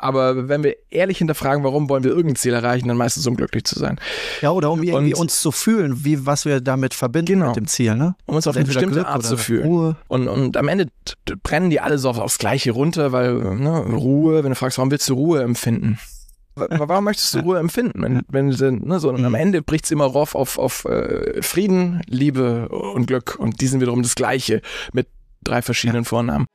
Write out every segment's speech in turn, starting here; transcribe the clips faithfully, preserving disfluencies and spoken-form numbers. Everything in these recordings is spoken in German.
Aber wenn wir ehrlich hinterfragen, warum wollen wir irgendein Ziel erreichen, dann meistens um glücklich zu sein. Ja, oder um irgendwie und, uns zu fühlen, wie was wir damit verbinden genau. mit dem Ziel, ne? Um uns auf eine bestimmte Glück Art zu fühlen. Ruhe. Und, und am Ende t- brennen die alle so auf, aufs Gleiche runter, weil ne, Ruhe, wenn du fragst, warum willst du Ruhe empfinden? Warum möchtest du Ruhe empfinden? Wenn, wenn, ne, so, und am Ende bricht es immer rauf auf, auf äh, Frieden, Liebe und Glück. Und die sind wiederum das Gleiche mit drei verschiedenen ja. Vornamen.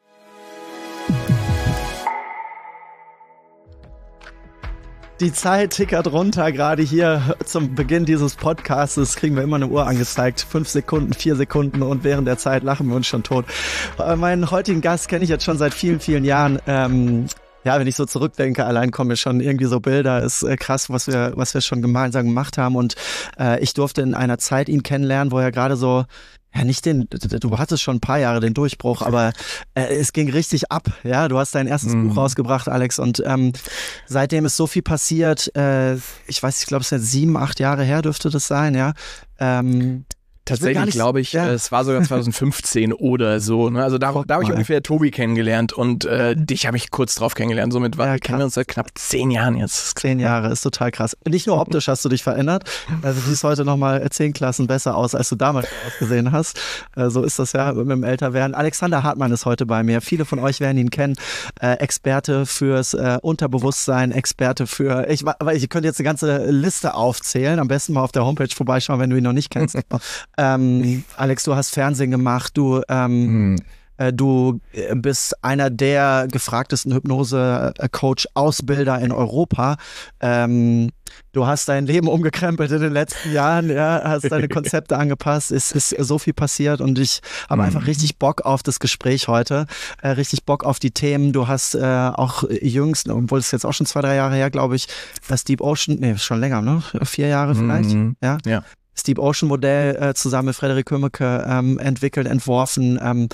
Die Zeit tickert runter, gerade hier zum Beginn dieses Podcasts kriegen wir immer eine Uhr angezeigt. Fünf Sekunden, vier Sekunden und während der Zeit lachen wir uns schon tot. Äh, meinen heutigen Gast kenne ich jetzt schon seit vielen, vielen Jahren. Ähm, ja, wenn ich so zurückdenke, allein kommen mir schon irgendwie so Bilder. Ist äh, krass, was wir, was wir schon gemeinsam gemacht haben. Und äh, ich durfte in einer Zeit ihn kennenlernen, wo er gerade so ja, nicht den, du hattest schon ein paar Jahre den Durchbruch, aber äh, es ging richtig ab, ja, du hast dein erstes mm. Buch rausgebracht, Alex, und ähm, seitdem ist so viel passiert, äh, ich weiß, ich glaube, es ist jetzt sieben, acht Jahre her dürfte das sein, ja, ähm, Tatsächlich glaube ich, ja. es war sogar zwanzig fünfzehn oder so. Ne? Also da, da habe ich ungefähr Tobi kennengelernt und äh, dich habe ich kurz drauf kennengelernt. Somit war, ja, kennen wir uns seit knapp zehn Jahren jetzt. Zehn Jahre, ist total krass. Nicht nur optisch hast du dich verändert, also du siehst heute nochmal zehn Klassen besser aus, als du damals ausgesehen hast. Äh, so ist das ja mit dem Älterwerden. Alexander Hartmann ist heute bei mir. Viele von euch werden ihn kennen. Äh, Experte fürs äh, Unterbewusstsein, Experte für, ich, ich könnte jetzt eine ganze Liste aufzählen. Am besten mal auf der Homepage vorbeischauen, wenn du ihn noch nicht kennst. Ähm, Alex, du hast Fernsehen gemacht, du, ähm, hm. äh, du bist einer der gefragtesten Hypnose-Coach-Ausbilder in Europa. Ähm, du hast dein Leben umgekrempelt in den letzten Jahren, ja, hast deine Konzepte angepasst, es ist so viel passiert und ich habe hm. einfach richtig Bock auf das Gespräch heute, äh, richtig Bock auf die Themen. Du hast äh, auch jüngst, obwohl es jetzt auch schon zwei, drei Jahre her, glaube ich, das Deep Ocean, nee, schon länger, ne? Vier Jahre vielleicht, hm. ja. ja. Das Deep Ocean Modell äh, zusammen mit Frederik Kümmeke ähm, entwickelt, entworfen. Ähm,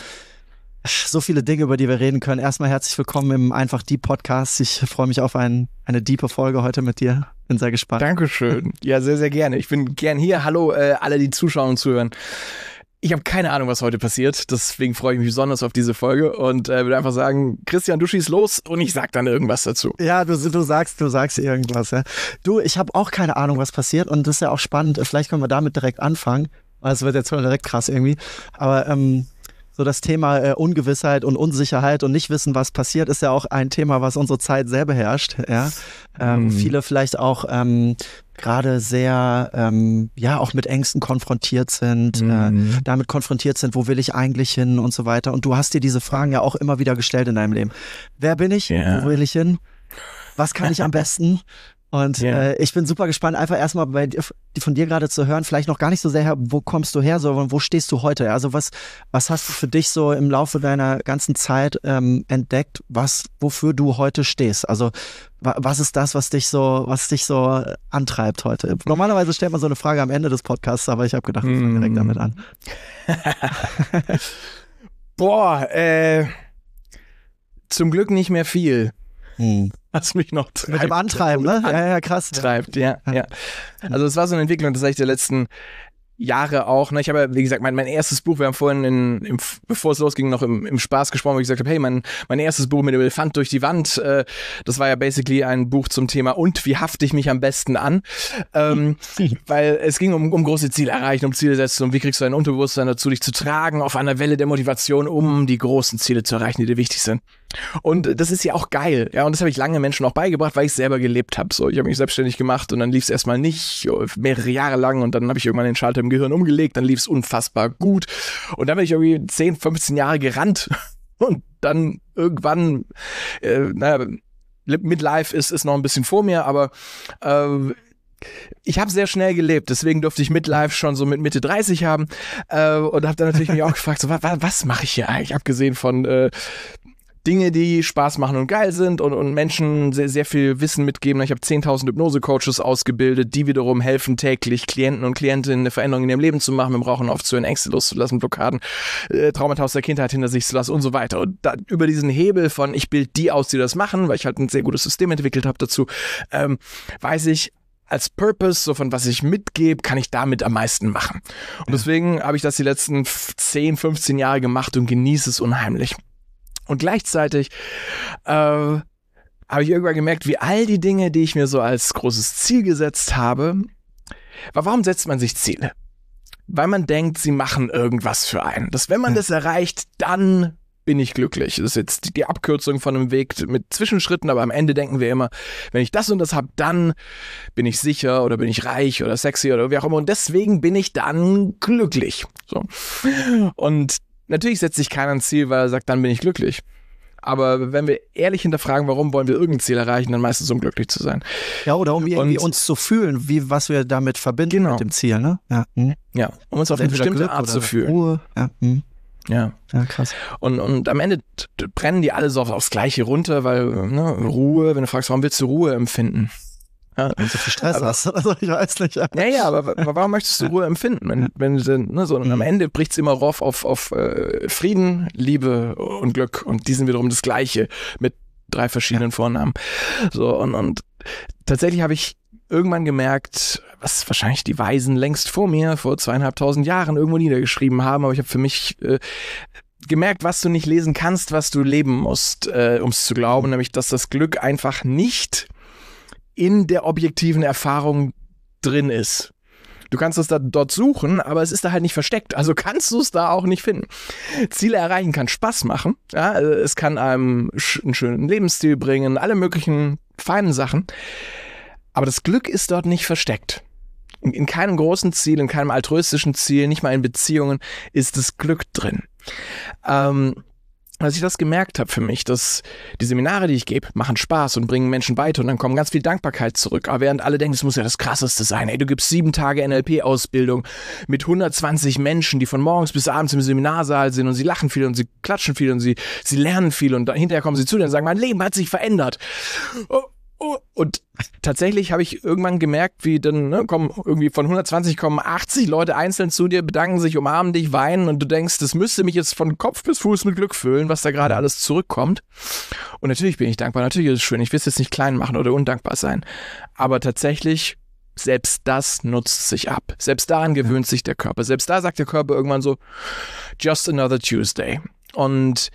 so viele Dinge, über die wir reden können. Erstmal herzlich willkommen im Einfach Deep Podcast. Ich freue mich auf ein, eine diepe Folge heute mit dir. Bin sehr gespannt. Dankeschön. Ja, sehr, sehr gerne. Ich bin gern hier. Hallo äh, alle, die zuschauen und zuhören. Ich habe keine Ahnung, was heute passiert, deswegen freue ich mich besonders auf diese Folge und äh, würde einfach sagen, Christian, du schießt los und ich sag dann irgendwas dazu. Ja, du, du sagst, du sagst irgendwas. Ja. Du, ich habe auch keine Ahnung, was passiert und das ist ja auch spannend. Vielleicht können wir damit direkt anfangen, weil es wird jetzt schon direkt krass irgendwie. Aber ähm, so das Thema äh, Ungewissheit und Unsicherheit und nicht wissen, was passiert, ist ja auch ein Thema, was unsere Zeit sehr beherrscht. Ja, ähm, mhm. Viele vielleicht auch ähm, gerade sehr, ähm, ja, auch mit Ängsten konfrontiert sind, mhm. äh, damit konfrontiert sind, wo will ich eigentlich hin und so weiter. Und du hast dir diese Fragen ja auch immer wieder gestellt in deinem Leben. Wer bin ich? Ja. Wo will ich hin? Was kann ich am besten? Und yeah. äh, ich bin super gespannt, einfach erstmal bei dir, von dir gerade zu hören, vielleicht noch gar nicht so sehr her, wo kommst du her, sondern wo stehst du heute? Also was, was hast du für dich so im Laufe deiner ganzen Zeit ähm, entdeckt, was, wofür du heute stehst? Also wa- was ist das, was dich so, was dich so antreibt heute? Normalerweise stellt man so eine Frage am Ende des Podcasts, aber ich habe gedacht, wir fangen direkt damit an. Boah, äh, zum Glück nicht mehr viel. Hm. Was mich noch treibt. Mit dem Antreiben, ne? Ja, ja, krass. Treibt, ja, ja. Also es war so eine Entwicklung tatsächlich der letzten Jahre auch. Ne? Ich habe ja, wie gesagt, mein, mein erstes Buch, wir haben vorhin, in, im, bevor es losging, noch im, im Spaß gesprochen, wo ich gesagt habe, hey, mein, mein erstes Buch mit dem Elefant durch die Wand, äh, das war ja basically ein Buch zum Thema und wie hafte ich mich am besten an? Ähm, weil es ging um, um große Ziele erreichen, um Ziele setzen, um wie kriegst du dein Unterbewusstsein dazu, dich zu tragen auf einer Welle der Motivation, um die großen Ziele zu erreichen, die dir wichtig sind. Und das ist ja auch geil, ja, und das habe ich lange Menschen auch beigebracht, weil ich es selber gelebt habe. So, ich habe mich selbstständig gemacht und dann lief es erstmal nicht, mehrere Jahre lang, und dann habe ich irgendwann den Schalter im Gehirn umgelegt, dann lief es unfassbar gut und dann bin ich irgendwie zehn, fünfzehn Jahre gerannt und dann irgendwann, äh, naja, Midlife ist, ist noch ein bisschen vor mir, aber äh, ich habe sehr schnell gelebt, deswegen durfte ich Midlife schon so mit Mitte dreißig haben äh, und habe dann natürlich mich auch gefragt, so, was, was mache ich hier eigentlich, abgesehen von äh, Dinge, die Spaß machen und geil sind und, und Menschen sehr, sehr viel Wissen mitgeben. Ich habe zehntausend Hypnose-Coaches ausgebildet, die wiederum helfen, täglich Klienten und Klientinnen eine Veränderung in ihrem Leben zu machen, mit dem Rauchen aufzuhören, Ängste loszulassen, Blockaden, äh, Traumata aus der Kindheit hinter sich zu lassen und so weiter. Und da, über diesen Hebel von ich bilde die aus, die das machen, weil ich halt ein sehr gutes System entwickelt habe dazu, ähm, weiß ich, als Purpose, so von was ich mitgebe, kann ich damit am meisten machen. Und deswegen habe ich das die letzten zehn, fünfzehn Jahre gemacht und genieße es unheimlich. Und gleichzeitig äh, habe habe ich irgendwann gemerkt, wie all die Dinge, die ich mir so als großes Ziel gesetzt habe, warum setzt man sich Ziele? Weil man denkt, sie machen irgendwas für einen. Dass wenn man ja. das erreicht, dann bin ich glücklich. Das ist jetzt die, die Abkürzung von einem Weg mit Zwischenschritten, aber am Ende denken wir immer, wenn ich das und das habe, dann bin ich sicher oder bin ich reich oder sexy oder wie auch immer und deswegen bin ich dann glücklich. So. Und natürlich setzt sich keiner ein Ziel, weil er sagt, dann bin ich glücklich. Aber wenn wir ehrlich hinterfragen, warum wollen wir irgendein Ziel erreichen, dann meistens um glücklich zu sein. Ja, oder um irgendwie und, uns zu fühlen, wie was wir damit verbinden genau. mit dem Ziel, ne? Ja, hm. ja um uns auf eine bestimmte Glück Art zu fühlen. Ruhe. Ja, hm. Ja. Ja, krass. Und, und am Ende t- brennen die alle so auf, aufs Gleiche runter, weil ne, Ruhe, wenn du fragst, warum willst du Ruhe empfinden? Ja, wenn du so viel Stress aber, hast, also ich weiß nicht. Ja, ja, ja aber, aber warum möchtest du Ruhe empfinden? Wenn, wenn du, ne, so, und am Ende bricht es immer rauf auf, auf äh, Frieden, Liebe und Glück und die sind wiederum das Gleiche mit drei verschiedenen ja. Vornamen. So, und, und tatsächlich habe ich irgendwann gemerkt, was wahrscheinlich die Weisen längst vor mir, vor zweieinhalbtausend Jahren irgendwo niedergeschrieben haben, aber ich habe für mich äh, gemerkt, was du nicht lesen kannst, was du leben musst, äh, um es zu glauben, nämlich, dass das Glück einfach nicht in der objektiven Erfahrung drin ist. Du kannst es da dort suchen, aber es ist da halt nicht versteckt. Also kannst du es da auch nicht finden. Ziele erreichen kann Spaß machen. Ja, es kann einem einen schönen Lebensstil bringen, alle möglichen feinen Sachen. Aber das Glück ist dort nicht versteckt. In, in keinem großen Ziel, in keinem altruistischen Ziel, nicht mal in Beziehungen ist das Glück drin. Ähm, als ich das gemerkt habe für mich, dass die Seminare, die ich gebe, machen Spaß und bringen Menschen weiter und dann kommt ganz viel Dankbarkeit zurück. Aber während alle denken, das muss ja das Krasseste sein. Ey, du gibst sieben Tage N L P-Ausbildung mit hundertzwanzig Menschen, die von morgens bis abends im Seminarsaal sind und sie lachen viel und sie klatschen viel und sie, sie lernen viel und dann, hinterher kommen sie zu dir und sagen, mein Leben hat sich verändert. Oh. Und tatsächlich habe ich irgendwann gemerkt, wie dann ne, kommen irgendwie von hundertzwanzig kommen achtzig Leute einzeln zu dir, bedanken sich, umarmen dich, weinen und du denkst, das müsste mich jetzt von Kopf bis Fuß mit Glück füllen, was da gerade alles zurückkommt. Und natürlich bin ich dankbar, natürlich ist es schön, ich will es jetzt nicht klein machen oder undankbar sein, aber tatsächlich, selbst das nutzt sich ab. Selbst daran gewöhnt sich der Körper. Selbst da sagt der Körper irgendwann so, just another Tuesday. Und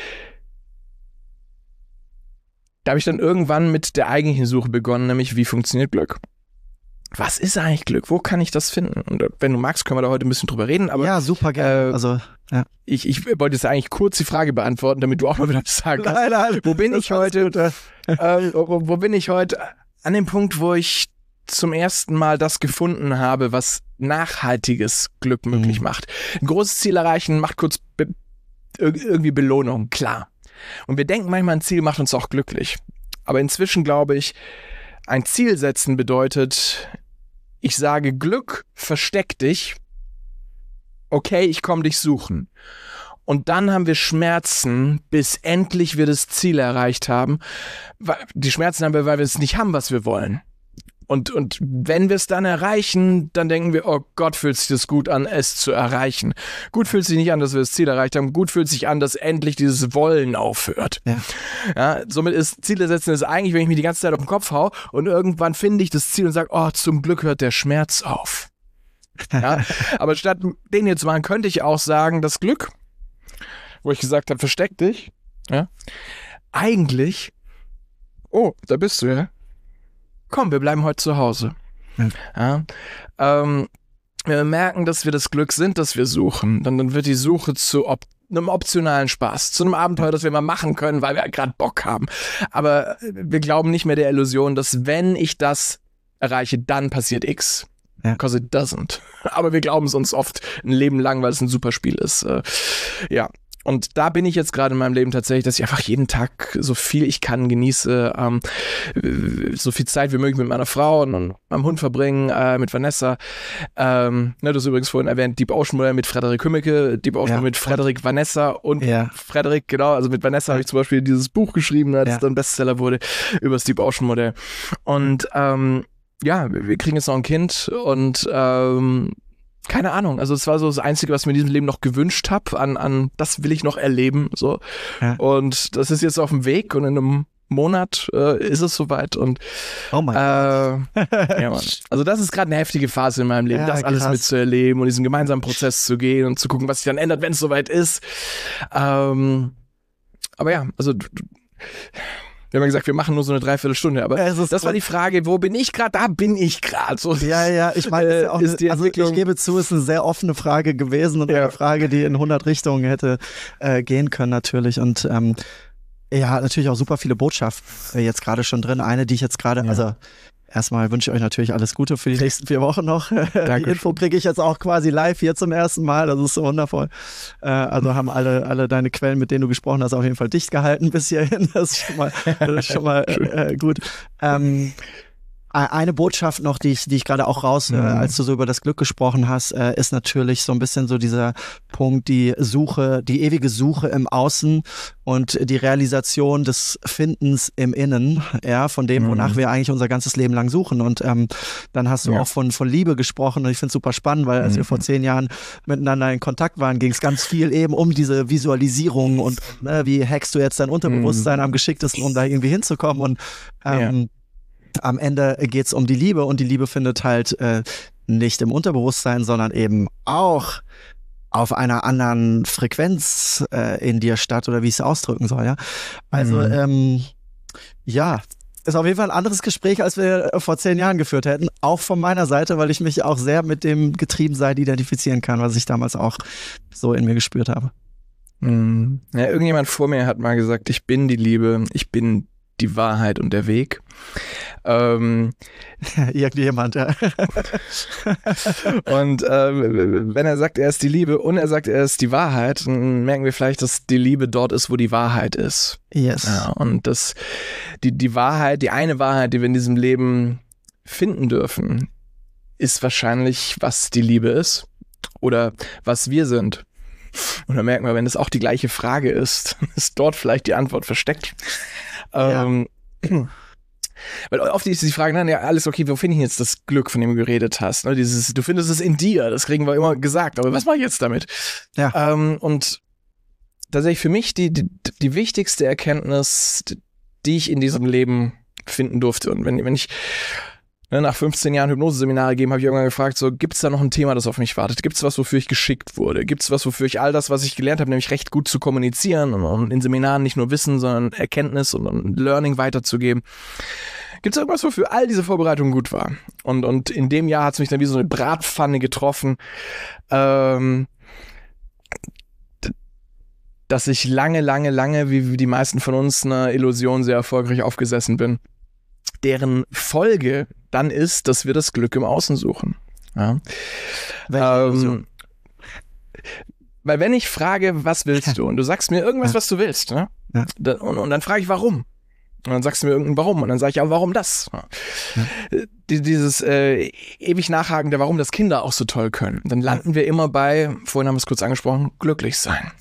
da habe ich dann irgendwann mit der eigentlichen Suche begonnen, nämlich wie funktioniert Glück? Was ist eigentlich Glück? Wo kann ich das finden? Und wenn du magst, können wir da heute ein bisschen drüber reden. Aber, ja, super gerne. Äh, also, ja. ich, ich wollte jetzt eigentlich kurz die Frage beantworten, damit du auch mal wieder was sagen kannst. Nein, nein, wo bin ich heute? äh, wo, wo bin ich heute? An dem Punkt, wo ich zum ersten Mal das gefunden habe, was nachhaltiges Glück möglich mhm. macht. Ein großes Ziel erreichen macht kurz be- irgendwie Belohnung, klar. Und wir denken manchmal, ein Ziel macht uns auch glücklich. Aber inzwischen glaube ich, ein Ziel setzen bedeutet, ich sage Glück, versteck dich. Okay, ich komme dich suchen. Und dann haben wir Schmerzen, bis endlich wir das Ziel erreicht haben. Die Schmerzen haben wir, weil wir es nicht haben, was wir wollen. Und, und wenn wir es dann erreichen, dann denken wir, oh Gott, fühlt sich das gut an, es zu erreichen. Gut fühlt sich nicht an, dass wir das Ziel erreicht haben. Gut fühlt sich an, dass endlich dieses Wollen aufhört. Ja. Ja, somit ist Ziele setzen ist eigentlich, wenn ich mich die ganze Zeit auf den Kopf hau und irgendwann finde ich das Ziel und sage, oh, zum Glück hört der Schmerz auf. Ja, aber statt den hier zu machen, könnte ich auch sagen, das Glück, wo ich gesagt habe, versteck dich, ja, eigentlich, oh, da bist du ja. Komm, wir bleiben heute zu Hause. Ja. Ja, ähm, wir merken, dass wir das Glück sind, das wir suchen. Dann, dann wird die Suche zu op- einem optionalen Spaß, zu einem Abenteuer, das wir mal machen können, weil wir gerade Bock haben. Aber wir glauben nicht mehr der Illusion, dass wenn ich das erreiche, dann passiert X. Ja. Because it doesn't. Aber wir glauben es uns oft ein Leben lang, weil es ein super Spiel ist. Äh, ja. Und da bin ich jetzt gerade in meinem Leben tatsächlich, dass ich einfach jeden Tag so viel ich kann genieße, ähm, so viel Zeit wie möglich mit meiner Frau und meinem Hund verbringen, äh, mit Vanessa. Ähm, ne, du hast übrigens vorhin erwähnt, Deep Ocean Modell mit Frederik Kümmeke, Deep Ocean ja. mit Frederik Vanessa und ja. Frederik, genau, also mit Vanessa ja. habe ich zum Beispiel dieses Buch geschrieben, als ja. es dann Bestseller wurde, über das Deep Ocean Modell. Und ähm, ja, wir kriegen jetzt noch ein Kind und ähm, keine Ahnung, also es war so das Einzige, was ich mir in diesem Leben noch gewünscht habe, an, an das will ich noch erleben, so. Ja. Und das ist jetzt auf dem Weg und in einem Monat äh, ist es soweit und oh mein äh, Gott. Ja, Mann. Also das ist gerade eine heftige Phase in meinem Leben, ja, das alles krass. mitzuerleben und diesen gemeinsamen Prozess zu gehen und zu gucken, was sich dann ändert, wenn es soweit ist. Ähm, aber ja, also Wir haben ja gesagt, wir machen nur so eine Dreiviertelstunde, aber das war die Frage, wo bin ich gerade? Da bin ich gerade. So, ja, ja, ich meine, äh, auch, ist also ich gebe zu, es ist eine sehr offene Frage gewesen und ja. eine Frage, die in hundert Richtungen hätte äh, gehen können natürlich und ähm, ja, natürlich auch super viele Botschaften äh, jetzt gerade schon drin. Eine, die ich jetzt gerade, ja. also erstmal wünsche ich euch natürlich alles Gute für die nächsten vier Wochen noch. Danke. Die Info kriege ich jetzt auch quasi live hier zum ersten Mal. Das ist so wundervoll. Äh, also haben alle, alle deine Quellen, mit denen du gesprochen hast, auf jeden Fall dicht gehalten bis hierhin. Das ist schon mal, das ist schon mal äh, gut. Ähm, Eine Botschaft noch, die ich, die ich gerade auch raus, mhm. äh, als du so über das Glück gesprochen hast, äh, ist natürlich so ein bisschen so dieser Punkt, die Suche, die ewige Suche im Außen und die Realisation des Findens im Innen, ja, von dem, wonach mhm. wir eigentlich unser ganzes Leben lang suchen. Und ähm, dann hast du ja. auch von, von Liebe gesprochen und ich finde es super spannend, weil als mhm. wir vor zehn Jahren miteinander in Kontakt waren, ging es ganz viel eben um diese Visualisierung und ne, wie hackst du jetzt dein Unterbewusstsein mhm. am geschicktesten, um da irgendwie hinzukommen und ähm, ja. am Ende geht's um die Liebe und die Liebe findet halt äh, nicht im Unterbewusstsein, sondern eben auch auf einer anderen Frequenz äh, in dir statt oder wie ich es ausdrücken soll, ja. Also, mhm. ähm, ja, ist auf jeden Fall ein anderes Gespräch, als wir vor zehn Jahren geführt hätten. Auch von meiner Seite, weil ich mich auch sehr mit dem Getriebensein identifizieren kann, was ich damals auch so in mir gespürt habe. Mhm. Ja, irgendjemand vor mir hat mal gesagt, ich bin die Liebe, ich bin die Wahrheit und der Weg. Ähm, Irgendjemand, ja. Und äh, wenn er sagt, er ist die Liebe und er sagt, er ist die Wahrheit, dann merken wir vielleicht, dass die Liebe dort ist, wo die Wahrheit ist. Yes. Ja, und das, die, die Wahrheit, die eine Wahrheit, die wir in diesem Leben finden dürfen, ist wahrscheinlich, was die Liebe ist oder was wir sind. Und dann merken wir, wenn das auch die gleiche Frage ist, ist dort vielleicht die Antwort versteckt. Ja. Ähm, weil oft ist die Frage, na, ja, alles okay, wo finde ich jetzt das Glück, von dem du geredet hast? Ne, dieses, du findest es in dir, das kriegen wir immer gesagt, aber was mache ich jetzt damit? Ja. Ähm, und tatsächlich für mich die, die, die wichtigste Erkenntnis, die ich in diesem Leben finden durfte. Und wenn, wenn ich ne, nach fünfzehn Jahren Hypnoseseminare gegeben, habe ich irgendwann gefragt, so, gibt es da noch ein Thema, das auf mich wartet? Gibt es was, wofür ich geschickt wurde? Gibt es was, wofür ich all das, was ich gelernt habe, nämlich recht gut zu kommunizieren und, und in Seminaren nicht nur Wissen, sondern Erkenntnis und, und Learning weiterzugeben? Gibt es irgendwas, wofür all diese Vorbereitung gut war? Und, und in dem Jahr hat es mich dann wie so eine Bratpfanne getroffen, ähm, dass ich lange, lange, lange, wie die meisten von uns, einer Illusion sehr erfolgreich aufgesessen bin, deren Folge dann ist, dass wir das Glück im Außen suchen. Ja. Ähm, weil wenn ich frage, was willst du? Und du sagst mir irgendwas, was du willst. Ne? Ja. Und, und dann frage ich, warum? Und dann sagst du mir irgendein Warum. Und dann sage ich, ja, warum das? Ja. Die, dieses äh, ewig Nachhaken, warum das Kinder auch so toll können. Dann landen wir immer bei, vorhin haben wir es kurz angesprochen, glücklich sein.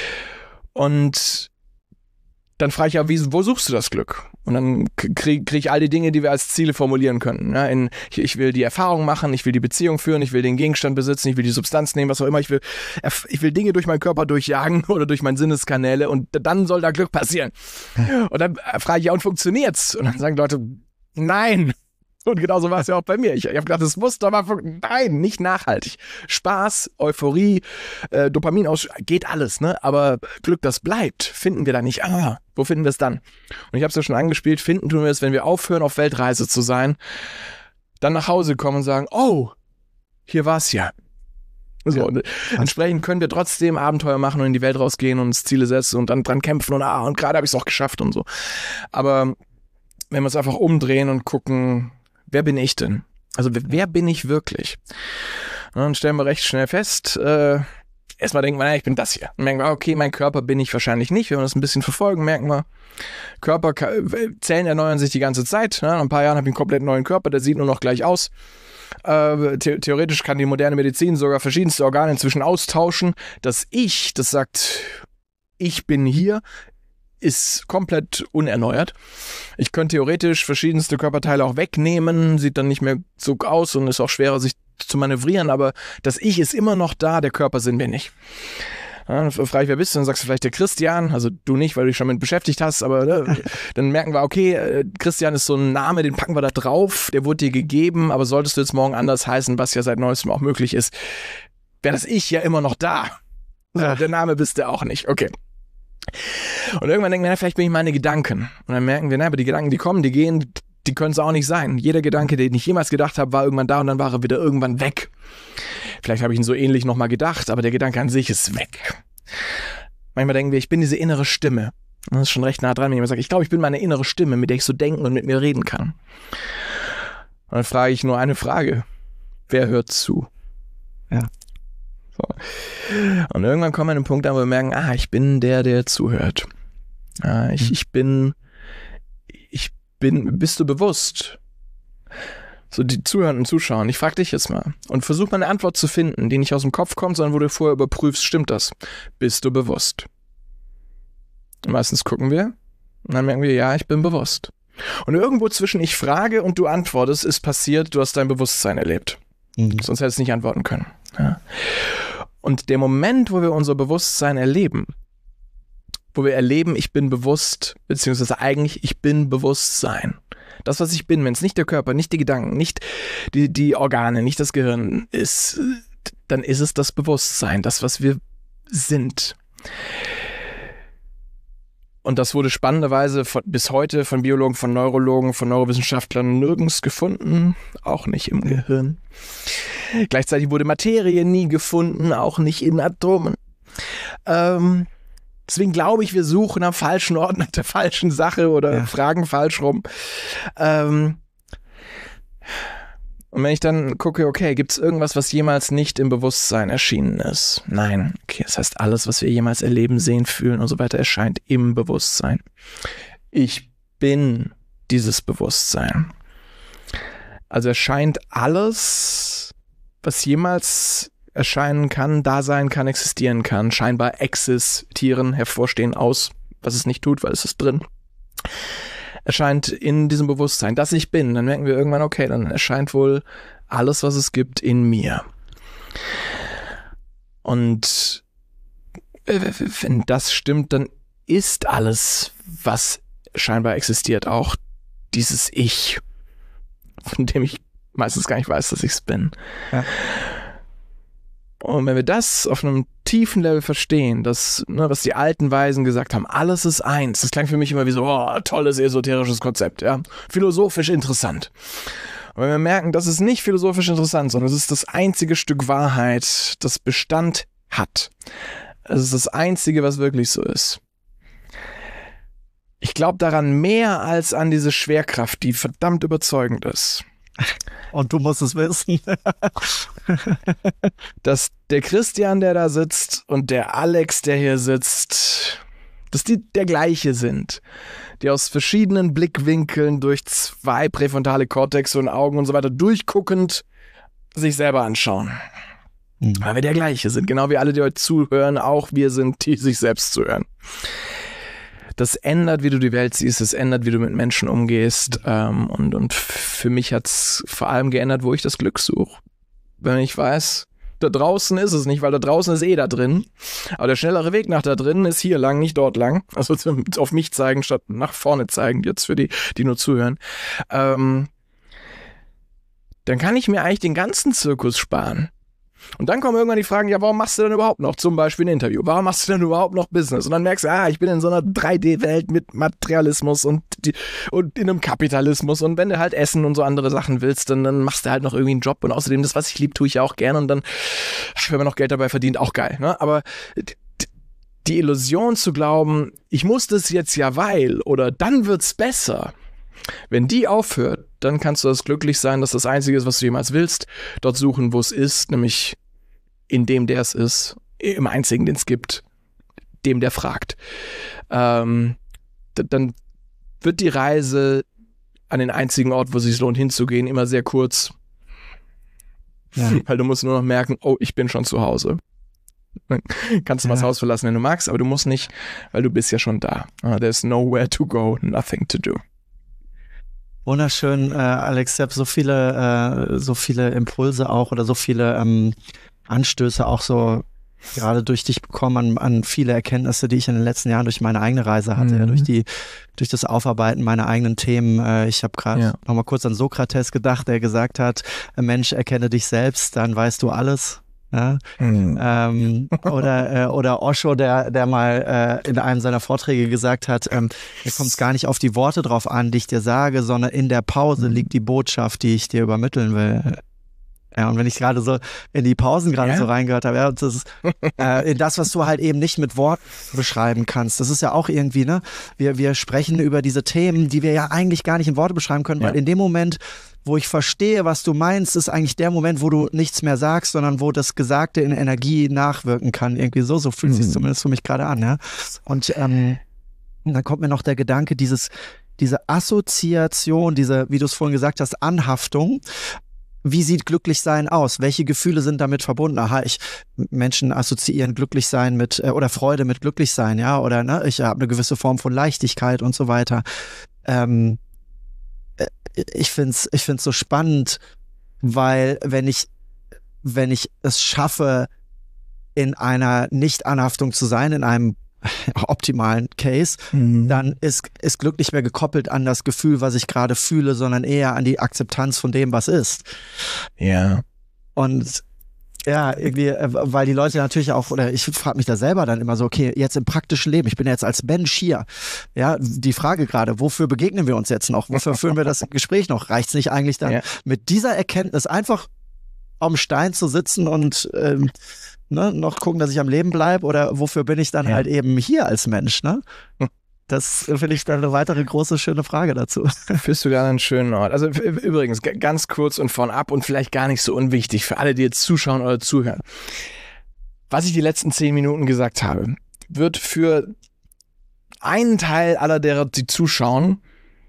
Und dann frage ich ja, wie, wo suchst du das Glück? Und dann kriege krieg ich all die Dinge, die wir als Ziele formulieren könnten. Ja, in, ich, ich will die Erfahrung machen, ich will die Beziehung führen, ich will den Gegenstand besitzen, ich will die Substanz nehmen, was auch immer. Ich will, ich will Dinge durch meinen Körper durchjagen oder durch meine Sinneskanäle und dann soll da Glück passieren. Und dann frage ich, ja, und funktioniert's? Und dann sagen Leute, nein. Und genauso war es ja auch bei mir. Ich, ich habe gedacht, das muss doch mal funktionieren. Nein, nicht nachhaltig. Spaß, Euphorie, äh, Dopamin aus, geht alles, ne? Aber Glück, das bleibt, finden wir da nicht. Ah, wo finden wir es dann? Und ich habe es ja schon angespielt, finden tun wir es, wenn wir aufhören, auf Weltreise zu sein, dann nach Hause kommen und sagen, oh, hier war's ja. So, und entsprechend können wir trotzdem Abenteuer machen und in die Welt rausgehen und uns Ziele setzen und dann dran kämpfen und ah, und gerade habe ich es auch geschafft und so. Aber wenn wir es einfach umdrehen und gucken, wer bin ich denn? Also wer bin ich wirklich? Und dann stellen wir recht schnell fest, äh, erstmal denken wir, naja, ich bin das hier. Dann merken wir, okay, mein Körper bin ich wahrscheinlich nicht. Wenn wir das ein bisschen verfolgen, merken wir, Körper, Zellen erneuern sich die ganze Zeit. Ne? Nach ein paar Jahren habe ich einen komplett neuen Körper, der sieht nur noch gleich aus. Äh, the- theoretisch kann die moderne Medizin sogar verschiedenste Organe inzwischen austauschen. Das Ich, das sagt, ich bin hier, ist komplett unerneuert. Ich könnte theoretisch verschiedenste Körperteile auch wegnehmen, sieht dann nicht mehr so aus und ist auch schwerer, sich zu manövrieren, aber das Ich ist immer noch da, der Körper sind wir nicht. Ja, dann frage ich, wer bist du? Dann sagst du vielleicht der Christian, also du nicht, weil du dich schon mit beschäftigt hast, aber ne, dann merken wir, okay, äh, Christian ist so ein Name, den packen wir da drauf, der wurde dir gegeben, aber solltest du jetzt morgen anders heißen, was ja seit neuestem auch möglich ist, wäre das Ich ja immer noch da. So, ja. Der Name bist du auch nicht, okay. Und irgendwann denken wir, na, vielleicht bin ich meine Gedanken. Und dann merken wir, na, aber die Gedanken, die kommen, die gehen, die können es auch nicht sein. Jeder Gedanke, den ich jemals gedacht habe, war irgendwann da und dann war er wieder irgendwann weg. Vielleicht habe ich ihn so ähnlich nochmal gedacht, aber der Gedanke an sich ist weg. Manchmal denken wir, ich bin diese innere Stimme. Das ist schon recht nah dran, wenn jemand sagt, ich glaube, ich bin meine innere Stimme, mit der ich so denken und mit mir reden kann. Und dann frage ich nur eine Frage. Wer hört zu? Ja. So. Und irgendwann kommen wir an den Punkt an, wo wir merken, ah, ich bin der, der zuhört. Ah, ich, ich bin, ich bin, bist du bewusst? So die Zuhörenden zuschauen. Ich frage dich jetzt mal und versuch mal eine Antwort zu finden, die nicht aus dem Kopf kommt, sondern wo du vorher überprüfst, stimmt das? Bist du bewusst? Und meistens gucken wir und dann merken wir, ja, ich bin bewusst. Und irgendwo zwischen ich frage und du antwortest, ist passiert, du hast dein Bewusstsein erlebt. Mhm. Sonst hättest du nicht antworten können. Ja. Und der Moment, wo wir unser Bewusstsein erleben, wo wir erleben, ich bin bewusst, beziehungsweise eigentlich, ich bin Bewusstsein. Das, was ich bin, wenn es nicht der Körper, nicht die Gedanken, nicht die, die Organe, nicht das Gehirn ist, dann ist es das Bewusstsein, das, was wir sind. Und das wurde spannenderweise von, bis heute von Biologen, von Neurologen, von Neurowissenschaftlern nirgends gefunden, auch nicht im Gehirn. Gleichzeitig wurde Materie nie gefunden, auch nicht in Atomen. Ähm, deswegen glaube ich, wir suchen am falschen Ort nach der falschen Sache oder ja. fragen falsch rum. Ähm, und wenn ich dann gucke, okay, gibt es irgendwas, was jemals nicht im Bewusstsein erschienen ist? Nein. Okay, das heißt, alles, was wir jemals erleben, sehen, fühlen und so weiter, erscheint im Bewusstsein. Ich bin dieses Bewusstsein. Also erscheint alles, was jemals erscheinen kann, da sein kann, existieren kann, scheinbar existieren, hervorstehen aus, was es nicht tut, weil es ist drin. Erscheint in diesem Bewusstsein, dass ich bin. Dann merken wir irgendwann, okay, dann erscheint wohl alles, was es gibt, in mir. Und wenn das stimmt, dann ist alles, was scheinbar existiert, auch dieses Ich, von dem ich meistens gar nicht weiß, dass ich es bin. Ja. Und wenn wir das auf einem tiefen Level verstehen, dass, ne, was die alten Weisen gesagt haben, alles ist eins, das klang für mich immer wie so, oh, tolles esoterisches Konzept, ja, philosophisch interessant. Und wenn wir merken, das ist nicht philosophisch interessant, sondern es ist das einzige Stück Wahrheit, das Bestand hat. Es ist das einzige, was wirklich so ist. Ich glaube daran mehr als an diese Schwerkraft, die verdammt überzeugend ist. Und du musst es wissen. Dass der Christian, der da sitzt, und der Alex, der hier sitzt, dass die der gleiche sind. Die aus verschiedenen Blickwinkeln durch zwei präfrontale Kortexe und Augen und so weiter durchguckend sich selber anschauen. Mhm. Weil wir der gleiche sind. Genau wie alle, die heute zuhören, auch wir sind, die sich selbst zuhören. Das ändert, wie du die Welt siehst, es ändert, wie du mit Menschen umgehst. Ähm, und, und für mich hat es vor allem geändert, wo ich das Glück suche. Wenn ich weiß, da draußen ist es nicht, weil da draußen ist eh da drin. Aber der schnellere Weg nach da drin ist hier lang, nicht dort lang. Also auf mich zeigen, statt nach vorne zeigen, jetzt für die, die nur zuhören. Ähm, dann kann ich mir eigentlich den ganzen Zirkus sparen. Und dann kommen irgendwann die Fragen, ja, warum machst du denn überhaupt noch zum Beispiel ein Interview? Warum machst du denn überhaupt noch Business? Und dann merkst du, ah, ich bin in so einer drei D Welt mit Materialismus und, die, und in einem Kapitalismus. Und wenn du halt Essen und so andere Sachen willst, dann, dann machst du halt noch irgendwie einen Job. Und außerdem, das, was ich liebe, tue ich ja auch gerne. Und dann, wenn man noch Geld dabei verdient, auch geil. Ne? Aber die Illusion zu glauben, ich muss das jetzt ja weil oder dann wird's besser. Wenn die aufhört, dann kannst du das glücklich sein, dass das Einzige ist, was du jemals willst, dort suchen, wo es ist, nämlich in dem, der es ist, im Einzigen, den es gibt, dem, der fragt. Ähm, d- dann wird die Reise an den einzigen Ort, wo es sich lohnt, hinzugehen, immer sehr kurz. Ja. Weil du musst nur noch merken, oh, ich bin schon zu Hause. Dann kannst du ja. mal das Haus verlassen, wenn du magst, aber du musst nicht, weil du bist ja schon da. Uh, there's nowhere to go, nothing to do. Wunderschön, äh, Alex. Ich habe so viele, äh, so viele Impulse auch oder so viele ähm, Anstöße auch so gerade durch dich bekommen an, an viele Erkenntnisse, die ich in den letzten Jahren durch meine eigene Reise hatte, mhm. ja, durch die, durch das Aufarbeiten meiner eigenen Themen. Äh, ich habe gerade ja. nochmal kurz an Sokrates gedacht, der gesagt hat, Mensch, erkenne dich selbst, dann weißt du alles. Ja? Mhm. Ähm, oder, äh, oder Osho, der, der mal äh, in einem seiner Vorträge gesagt hat, ähm, mir kommt es gar nicht auf die Worte drauf an, die ich dir sage, sondern in der Pause mhm. liegt die Botschaft, die ich dir übermitteln will. Ja, und wenn ich gerade so in die Pausen gerade ja. so reingehört habe, ja, das ist äh, in das, was du halt eben nicht mit Worten beschreiben kannst. Das ist ja auch irgendwie, ne? Wir, wir sprechen über diese Themen, die wir ja eigentlich gar nicht in Worte beschreiben können, ja. weil in dem Moment, wo ich verstehe, was du meinst, ist eigentlich der Moment, wo du nichts mehr sagst, sondern wo das Gesagte in Energie nachwirken kann. Irgendwie so, so fühlt es mhm. sich zumindest für mich gerade an, ja. Und ähm, dann kommt mir noch der Gedanke, dieses, diese Assoziation, diese, wie du es vorhin gesagt hast, Anhaftung. Wie sieht Glücklichsein aus? Welche Gefühle sind damit verbunden? Aha, ich, Menschen assoziieren Glücklichsein mit, äh, oder Freude mit Glücklichsein, ja, oder ne, ich habe eine gewisse Form von Leichtigkeit und so weiter. Ähm, äh, ich find's, ich find's so spannend, weil wenn ich, wenn ich es schaffe, in einer Nicht-Anhaftung zu sein, in einem optimalen Case, mhm. dann ist, ist Glück nicht mehr gekoppelt an das Gefühl, was ich gerade fühle, sondern eher an die Akzeptanz von dem, was ist. Ja. Und ja, irgendwie, weil die Leute natürlich auch, oder ich frage mich da selber dann immer so, okay, jetzt im praktischen Leben, ich bin jetzt als Mensch hier, ja, die Frage gerade, wofür begegnen wir uns jetzt noch? Wofür führen wir das Gespräch noch? Reicht es nicht eigentlich dann, ja. mit dieser Erkenntnis einfach am Stein zu sitzen und ähm, ne, noch gucken, dass ich am Leben bleibe, oder wofür bin ich dann ja. halt eben hier als Mensch, ne? Das finde ich dann eine weitere große, schöne Frage dazu. Fühlst du gerade einen schönen Ort. Also übrigens, ganz kurz und vorab und vielleicht gar nicht so unwichtig für alle, die jetzt zuschauen oder zuhören. Was ich die letzten zehn Minuten gesagt habe, wird für einen Teil aller derer, die zuschauen,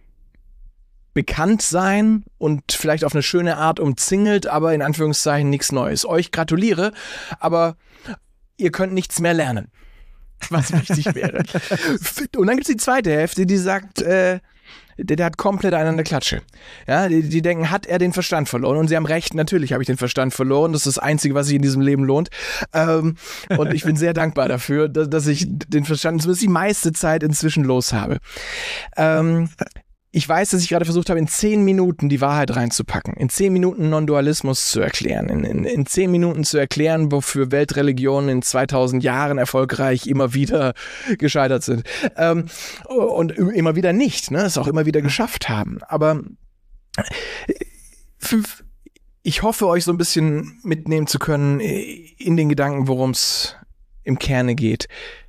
bekannt sein und vielleicht auf eine schöne Art umzingelt, aber in Anführungszeichen nichts Neues. Euch gratuliere, aber ihr könnt nichts mehr lernen, was wichtig wäre. Und dann gibt es die zweite Hälfte, die sagt, äh, der, der hat komplett einen an der Klatsche. Ja, die, die denken, hat er den Verstand verloren? Und sie haben recht, natürlich habe ich den Verstand verloren. Das ist das Einzige, was sich in diesem Leben lohnt. Ähm, und ich bin sehr dankbar dafür, dass, dass ich den Verstand zumindest die meiste Zeit inzwischen los habe. Ähm, Ich weiß, dass ich gerade versucht habe, in zehn Minuten die Wahrheit reinzupacken, in zehn Minuten Non-Dualismus zu erklären, in, in, in zehn Minuten zu erklären, wofür Weltreligionen in zweitausend Jahren erfolgreich immer wieder gescheitert sind. Ähm, und immer wieder nicht, ne, es auch immer wieder geschafft haben. Aber ich hoffe, euch so ein bisschen mitnehmen zu können in den Gedanken, worum es im Kerne geht.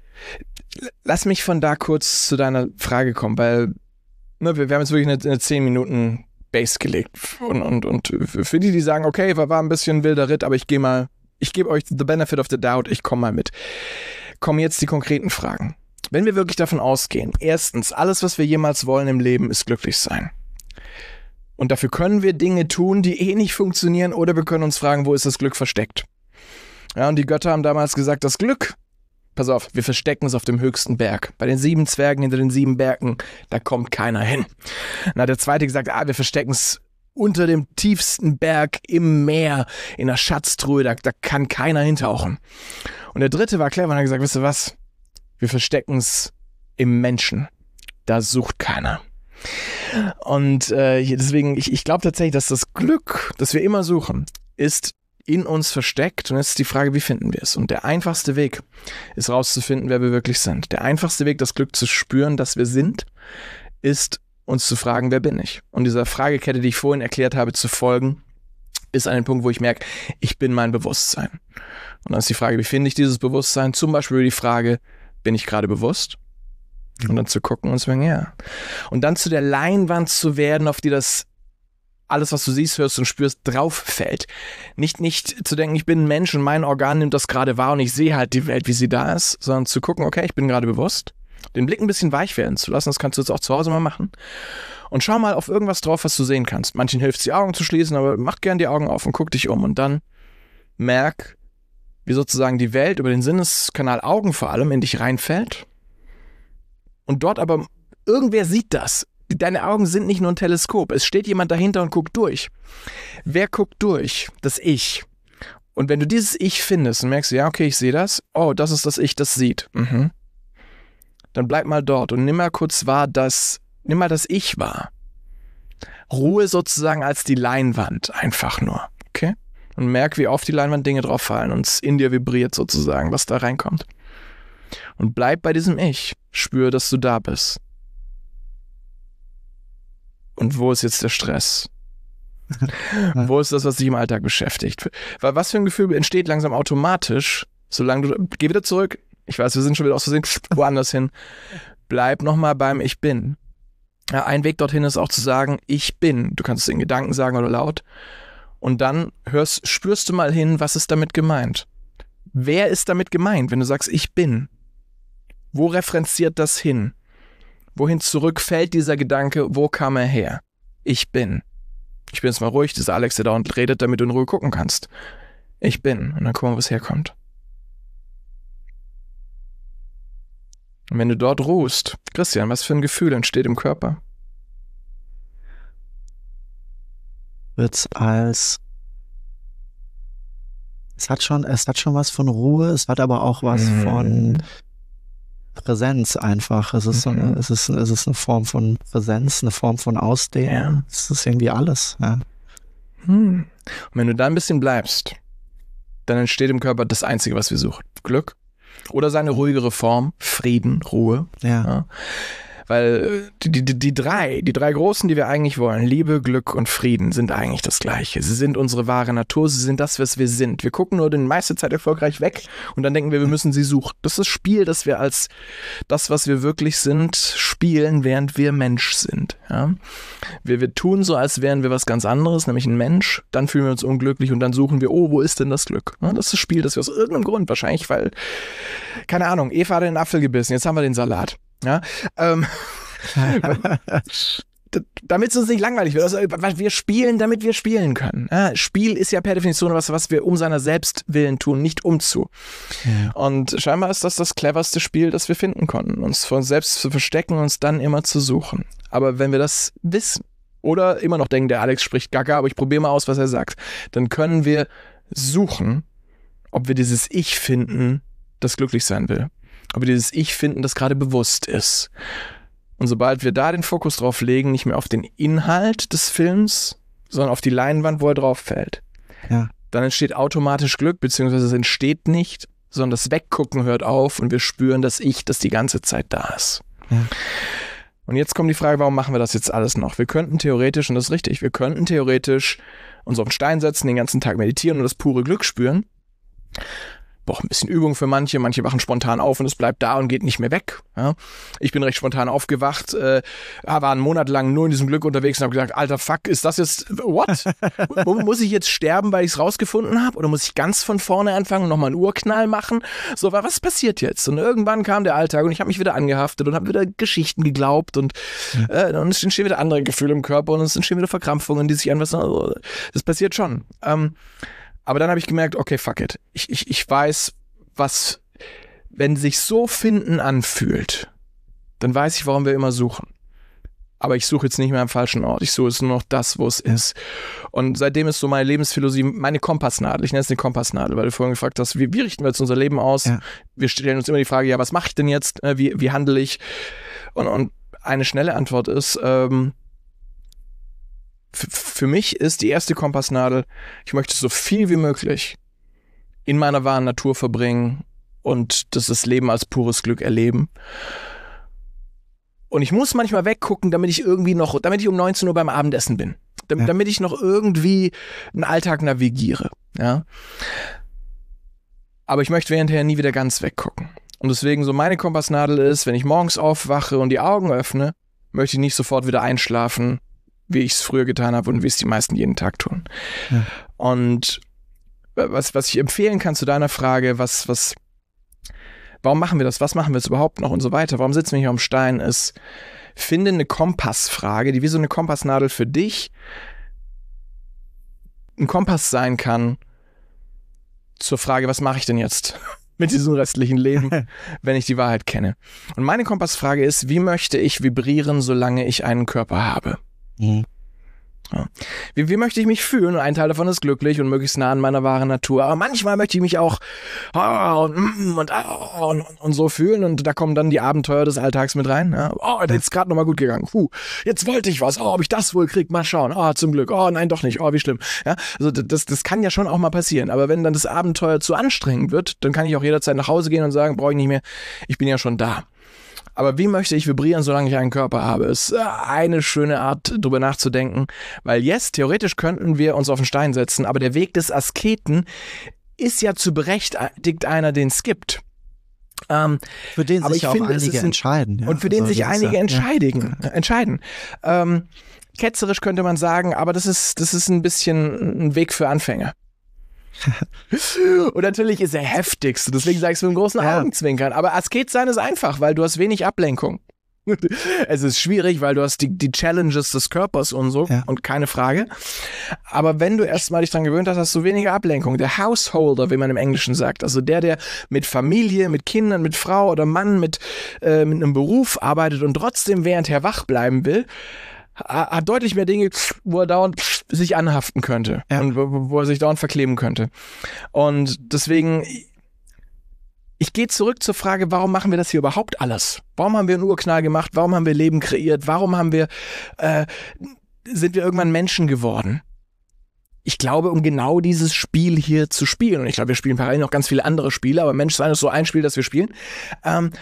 Lass mich von da kurz zu deiner Frage kommen, weil Wir, wir haben jetzt wirklich eine, eine zehn Minuten Base gelegt. Und, und, und für die, die sagen, okay, war, war ein bisschen ein wilder Ritt, aber ich gehe mal, ich gebe euch the benefit of the doubt, ich komme mal mit. Kommen jetzt die konkreten Fragen. Wenn wir wirklich davon ausgehen, erstens, alles, was wir jemals wollen im Leben, ist glücklich sein. Und dafür können wir Dinge tun, die eh nicht funktionieren, oder wir können uns fragen, wo ist das Glück versteckt? Ja, und die Götter haben damals gesagt, das Glück, pass auf, wir verstecken es auf dem höchsten Berg. Bei den sieben Zwergen hinter den sieben Bergen, da kommt keiner hin. Dann hat der zweite gesagt, ah, wir verstecken es unter dem tiefsten Berg im Meer, in der Schatztruhe, da, da kann keiner hintauchen. Und der dritte war clever und hat gesagt, wisst ihr was? Wir verstecken es im Menschen. Da sucht keiner. Und äh, deswegen, ich, ich glaube tatsächlich, dass das Glück, das wir immer suchen, ist in uns versteckt, und jetzt ist die Frage, wie finden wir es? Und der einfachste Weg ist rauszufinden, wer wir wirklich sind. Der einfachste Weg, das Glück zu spüren, dass wir sind, ist uns zu fragen, wer bin ich? Und dieser Fragekette, die ich vorhin erklärt habe, zu folgen, ist an dem Punkt, wo ich merke, ich bin mein Bewusstsein. Und dann ist die Frage, wie finde ich dieses Bewusstsein? Zum Beispiel über die Frage, bin ich gerade bewusst? Und dann zu gucken und zu sagen, ja. Und dann zu der Leinwand zu werden, auf die das alles, was du siehst, hörst und spürst, drauf fällt. Nicht, nicht zu denken, ich bin ein Mensch und mein Organ nimmt das gerade wahr und ich sehe halt die Welt, wie sie da ist, sondern zu gucken, okay, ich bin gerade bewusst, den Blick ein bisschen weich werden zu lassen, das kannst du jetzt auch zu Hause mal machen. Und schau mal auf irgendwas drauf, was du sehen kannst. Manchen hilft es, die Augen zu schließen, aber mach gern die Augen auf und guck dich um. Und dann merk, wie sozusagen die Welt über den Sinneskanal Augen vor allem in dich reinfällt. Und dort aber, irgendwer sieht das. Deine Augen sind nicht nur ein Teleskop. Es steht jemand dahinter und guckt durch. Wer guckt durch? Das Ich. Und wenn du dieses Ich findest und merkst, ja, okay, ich sehe das. Oh, das ist das Ich, das sieht. Mhm. Dann bleib mal dort und nimm mal kurz wahr, dass, nimm mal das Ich wahr. Ruhe sozusagen als die Leinwand. Einfach nur. Okay? Und merk, wie auf die Leinwand Dinge drauf fallen und es in dir vibriert sozusagen, was da reinkommt. Und bleib bei diesem Ich. Spür, dass du da bist. Und wo ist jetzt der Stress? Wo ist das, was dich im Alltag beschäftigt? Weil was für ein Gefühl entsteht langsam automatisch, solange du, geh wieder zurück, ich weiß, wir sind schon wieder aus Versehen woanders hin, bleib nochmal beim Ich Bin. Ja, ein Weg dorthin ist auch zu sagen, ich bin. Du kannst es in Gedanken sagen oder laut. Und dann hörst, spürst du mal hin, was ist damit gemeint? Wer ist damit gemeint, wenn du sagst, ich bin? Wo referenziert das hin? Wohin zurückfällt dieser Gedanke? Wo kam er her? Ich bin. Ich bin jetzt mal ruhig, dieser Alex, der da und redet, damit du in Ruhe gucken kannst. Ich bin. Und dann gucken wir, wo es herkommt. Und wenn du dort ruhst, Christian, was für ein Gefühl entsteht im Körper? Wird's als es hat schon, es hat schon was von Ruhe, es hat aber auch was mm. von Präsenz einfach. Es ist, okay. so eine, es, ist, es ist eine Form von Präsenz, eine Form von Ausdehnung. Ja. Es ist irgendwie alles. Ja. Hm. Und wenn du da ein bisschen bleibst, dann entsteht im Körper das Einzige, was wir suchen. Glück. Oder seine ruhigere Form, Frieden, Ruhe. Ja. Ja. Weil die, die, die drei, die drei Großen, die wir eigentlich wollen, Liebe, Glück und Frieden, sind eigentlich das Gleiche. Sie sind unsere wahre Natur, sie sind das, was wir sind. Wir gucken nur die meiste Zeit erfolgreich weg und dann denken wir, wir müssen sie suchen. Das ist das Spiel, das wir als das, was wir wirklich sind, spielen, während wir Mensch sind. Ja? Wir, wir tun so, als wären wir was ganz anderes, nämlich ein Mensch. Dann fühlen wir uns unglücklich und dann suchen wir, oh, wo ist denn das Glück? Ja, das ist das Spiel, das wir aus irgendeinem Grund, wahrscheinlich, weil, keine Ahnung, Eva hat den Apfel gebissen, jetzt haben wir den Salat. Ja, ähm, damit es uns nicht langweilig wird. Also, wir spielen, damit wir spielen können. Ja, Spiel ist ja per Definition was, was wir um seiner selbst willen tun, nicht um zu. Ja. Und scheinbar ist das das cleverste Spiel, das wir finden konnten. Uns vor uns selbst zu verstecken und uns dann immer zu suchen. Aber wenn wir das wissen oder immer noch denken, der Alex spricht Gaga, aber ich probiere mal aus, was er sagt, dann können wir suchen, ob wir dieses Ich finden, das glücklich sein will. Ob wir dieses Ich finden, das gerade bewusst ist. Und sobald wir da den Fokus drauf legen, nicht mehr auf den Inhalt des Films, sondern auf die Leinwand, wo er drauf fällt, ja. dann entsteht automatisch Glück, beziehungsweise es entsteht nicht, sondern das Weggucken hört auf und wir spüren das Ich, das die ganze Zeit da ist. Ja. Und jetzt kommt die Frage, warum machen wir das jetzt alles noch? Wir könnten theoretisch, und das ist richtig, wir könnten theoretisch uns auf den Stein setzen, den ganzen Tag meditieren und das pure Glück spüren. Braucht ein bisschen Übung für manche, manche wachen spontan auf und es bleibt da und geht nicht mehr weg. Ja. Ich bin recht spontan aufgewacht, äh, war einen Monat lang nur in diesem Glück unterwegs und habe gesagt, alter Fuck, ist das jetzt, what? Muss ich jetzt sterben, weil ich es rausgefunden habe? Oder muss ich ganz von vorne anfangen und nochmal einen Urknall machen? So, was passiert jetzt? Und irgendwann kam der Alltag und ich habe mich wieder angehaftet und habe wieder Geschichten geglaubt und, äh, und es entstehen wieder andere Gefühle im Körper und es entstehen wieder Verkrampfungen, die sich an was, das passiert schon. Ähm, Aber dann habe ich gemerkt, okay, fuck it. Ich, ich, ich weiß, was, wenn sich so finden anfühlt, dann weiß ich, warum wir immer suchen. Aber ich suche jetzt nicht mehr am falschen Ort. Ich suche jetzt nur noch das, wo es ist. Und seitdem ist so meine Lebensphilosophie, meine Kompassnadel. Ich nenne es eine Kompassnadel, weil du vorhin gefragt hast, wie, wie richten wir jetzt unser Leben aus? Ja. Wir stellen uns immer die Frage, ja, was mache ich denn jetzt? Wie, wie handle ich? Und, und eine schnelle Antwort ist, ähm, für mich ist die erste Kompassnadel, ich möchte so viel wie möglich in meiner wahren Natur verbringen und das, das Leben als pures Glück erleben. Und ich muss manchmal weggucken, damit ich irgendwie noch, damit ich um neunzehn Uhr beim Abendessen bin. Damit, ja. damit ich noch irgendwie einen Alltag navigiere. Ja. Aber ich möchte währendher nie wieder ganz weggucken. Und deswegen so meine Kompassnadel ist, wenn ich morgens aufwache und die Augen öffne, möchte ich nicht sofort wieder einschlafen, wie ich es früher getan habe und wie es die meisten jeden Tag tun. Ja. Und was, was ich empfehlen kann zu deiner Frage, was, was, warum machen wir das, was machen wir jetzt überhaupt noch und so weiter, warum sitzen wir hier am Stein, ist, finde eine Kompassfrage, die wie so eine Kompassnadel für dich ein Kompass sein kann zur Frage, was mache ich denn jetzt mit diesem restlichen Leben, wenn ich die Wahrheit kenne. Und meine Kompassfrage ist, wie möchte ich vibrieren, solange ich einen Körper habe? Mhm. Ja. Wie, wie möchte ich mich fühlen? Und ein Teil davon ist glücklich und möglichst nah an meiner wahren Natur. Aber manchmal möchte ich mich auch oh, und, und, oh, und, und so fühlen. Und da kommen dann die Abenteuer des Alltags mit rein. Ja. Oh, jetzt ist gerade nochmal gut gegangen. Puh, jetzt wollte ich was. Oh, ob ich das wohl krieg, mal schauen. Oh, zum Glück. Oh, nein, doch nicht. Oh, wie schlimm. Ja, also das, das kann ja schon auch mal passieren. Aber wenn dann das Abenteuer zu anstrengend wird, dann kann ich auch jederzeit nach Hause gehen und sagen, brauche ich nicht mehr. Ich bin ja schon da. Aber wie möchte ich vibrieren, solange ich einen Körper habe? Ist eine schöne Art, drüber nachzudenken. Weil yes, theoretisch könnten wir uns auf den Stein setzen, aber der Weg des Asketen ist ja zu berechtigt einer, den es gibt. Ähm, für den sich ich auch finde, einige ein, entscheiden. Ja. Und für den also, sich einige ja, entscheiden. Ja. entscheiden. Ähm, ketzerisch könnte man sagen, aber das ist, das ist ein bisschen ein Weg für Anfänger. Und natürlich ist er heftigst, deswegen sage ich es mit einem großen ja. Augenzwinkern. Aber Asket sein ist einfach, weil du hast wenig Ablenkung. Es ist schwierig, weil du hast die, die Challenges des Körpers und so, ja. und keine Frage. Aber wenn du erstmal dich dran gewöhnt hast, hast du weniger Ablenkung. Der Householder, wie man im Englischen sagt, also der, der mit Familie, mit Kindern, mit Frau oder Mann, mit, äh, mit einem Beruf arbeitet und trotzdem währendher wach bleiben will, hat deutlich mehr Dinge, wo er dauernd sich anhaften könnte, ja. und wo, wo er sich dauernd verkleben könnte. Und deswegen, ich gehe zurück zur Frage, warum machen wir das hier überhaupt alles? Warum haben wir einen Urknall gemacht? Warum haben wir Leben kreiert? Warum haben wir, äh, sind wir irgendwann Menschen geworden? Ich glaube, um genau dieses Spiel hier zu spielen. Und ich glaube, wir spielen parallel noch ganz viele andere Spiele, aber Menschsein ist so ein Spiel, das wir spielen. Ähm,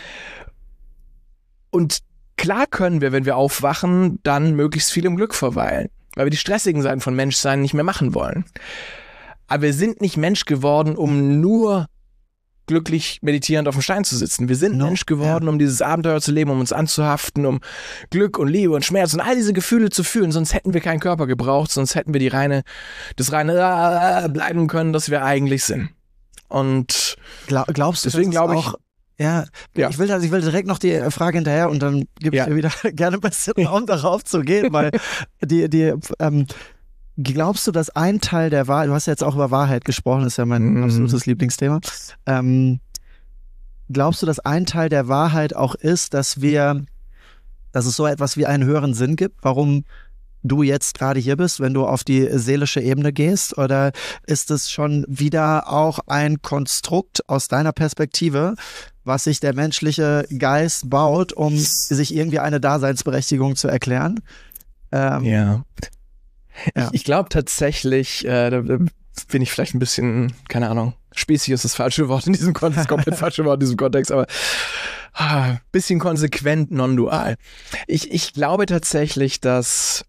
und klar können wir, wenn wir aufwachen, dann möglichst viel im Glück verweilen, weil wir die stressigen Seiten von Menschsein nicht mehr machen wollen. Aber wir sind nicht Mensch geworden, um nur glücklich meditierend auf dem Stein zu sitzen. Wir sind no, Mensch geworden, ja. um dieses Abenteuer zu leben, um uns anzuhaften, um Glück und Liebe und Schmerz und all diese Gefühle zu fühlen. Sonst hätten wir keinen Körper gebraucht, sonst hätten wir die reine, das reine äh, bleiben können, das wir eigentlich sind. Und Glaub, glaubst du, deswegen glaube ich, auch Ja, ja, ich will also ich will direkt noch die Frage hinterher und dann gebe ich ja. dir wieder gerne ein bisschen Raum darauf zu gehen, weil die, die, ähm, glaubst du, dass ein Teil der Wahrheit, du hast ja jetzt auch über Wahrheit gesprochen, ist ja mein mhm. absolutes Lieblingsthema, ähm, glaubst du, dass ein Teil der Wahrheit auch ist, dass wir, dass es so etwas wie einen höheren Sinn gibt, warum du jetzt gerade hier bist, wenn du auf die seelische Ebene gehst, oder ist es schon wieder auch ein Konstrukt aus deiner Perspektive, was sich der menschliche Geist baut, um sich irgendwie eine Daseinsberechtigung zu erklären? Ähm, ja. ja. Ich, ich glaube tatsächlich, äh, da bin ich vielleicht ein bisschen, keine Ahnung, spießig ist das falsche Wort in diesem Kontext, komplett falsche Wort in diesem Kontext, aber ah, bisschen konsequent non-dual. Ich, ich glaube tatsächlich, dass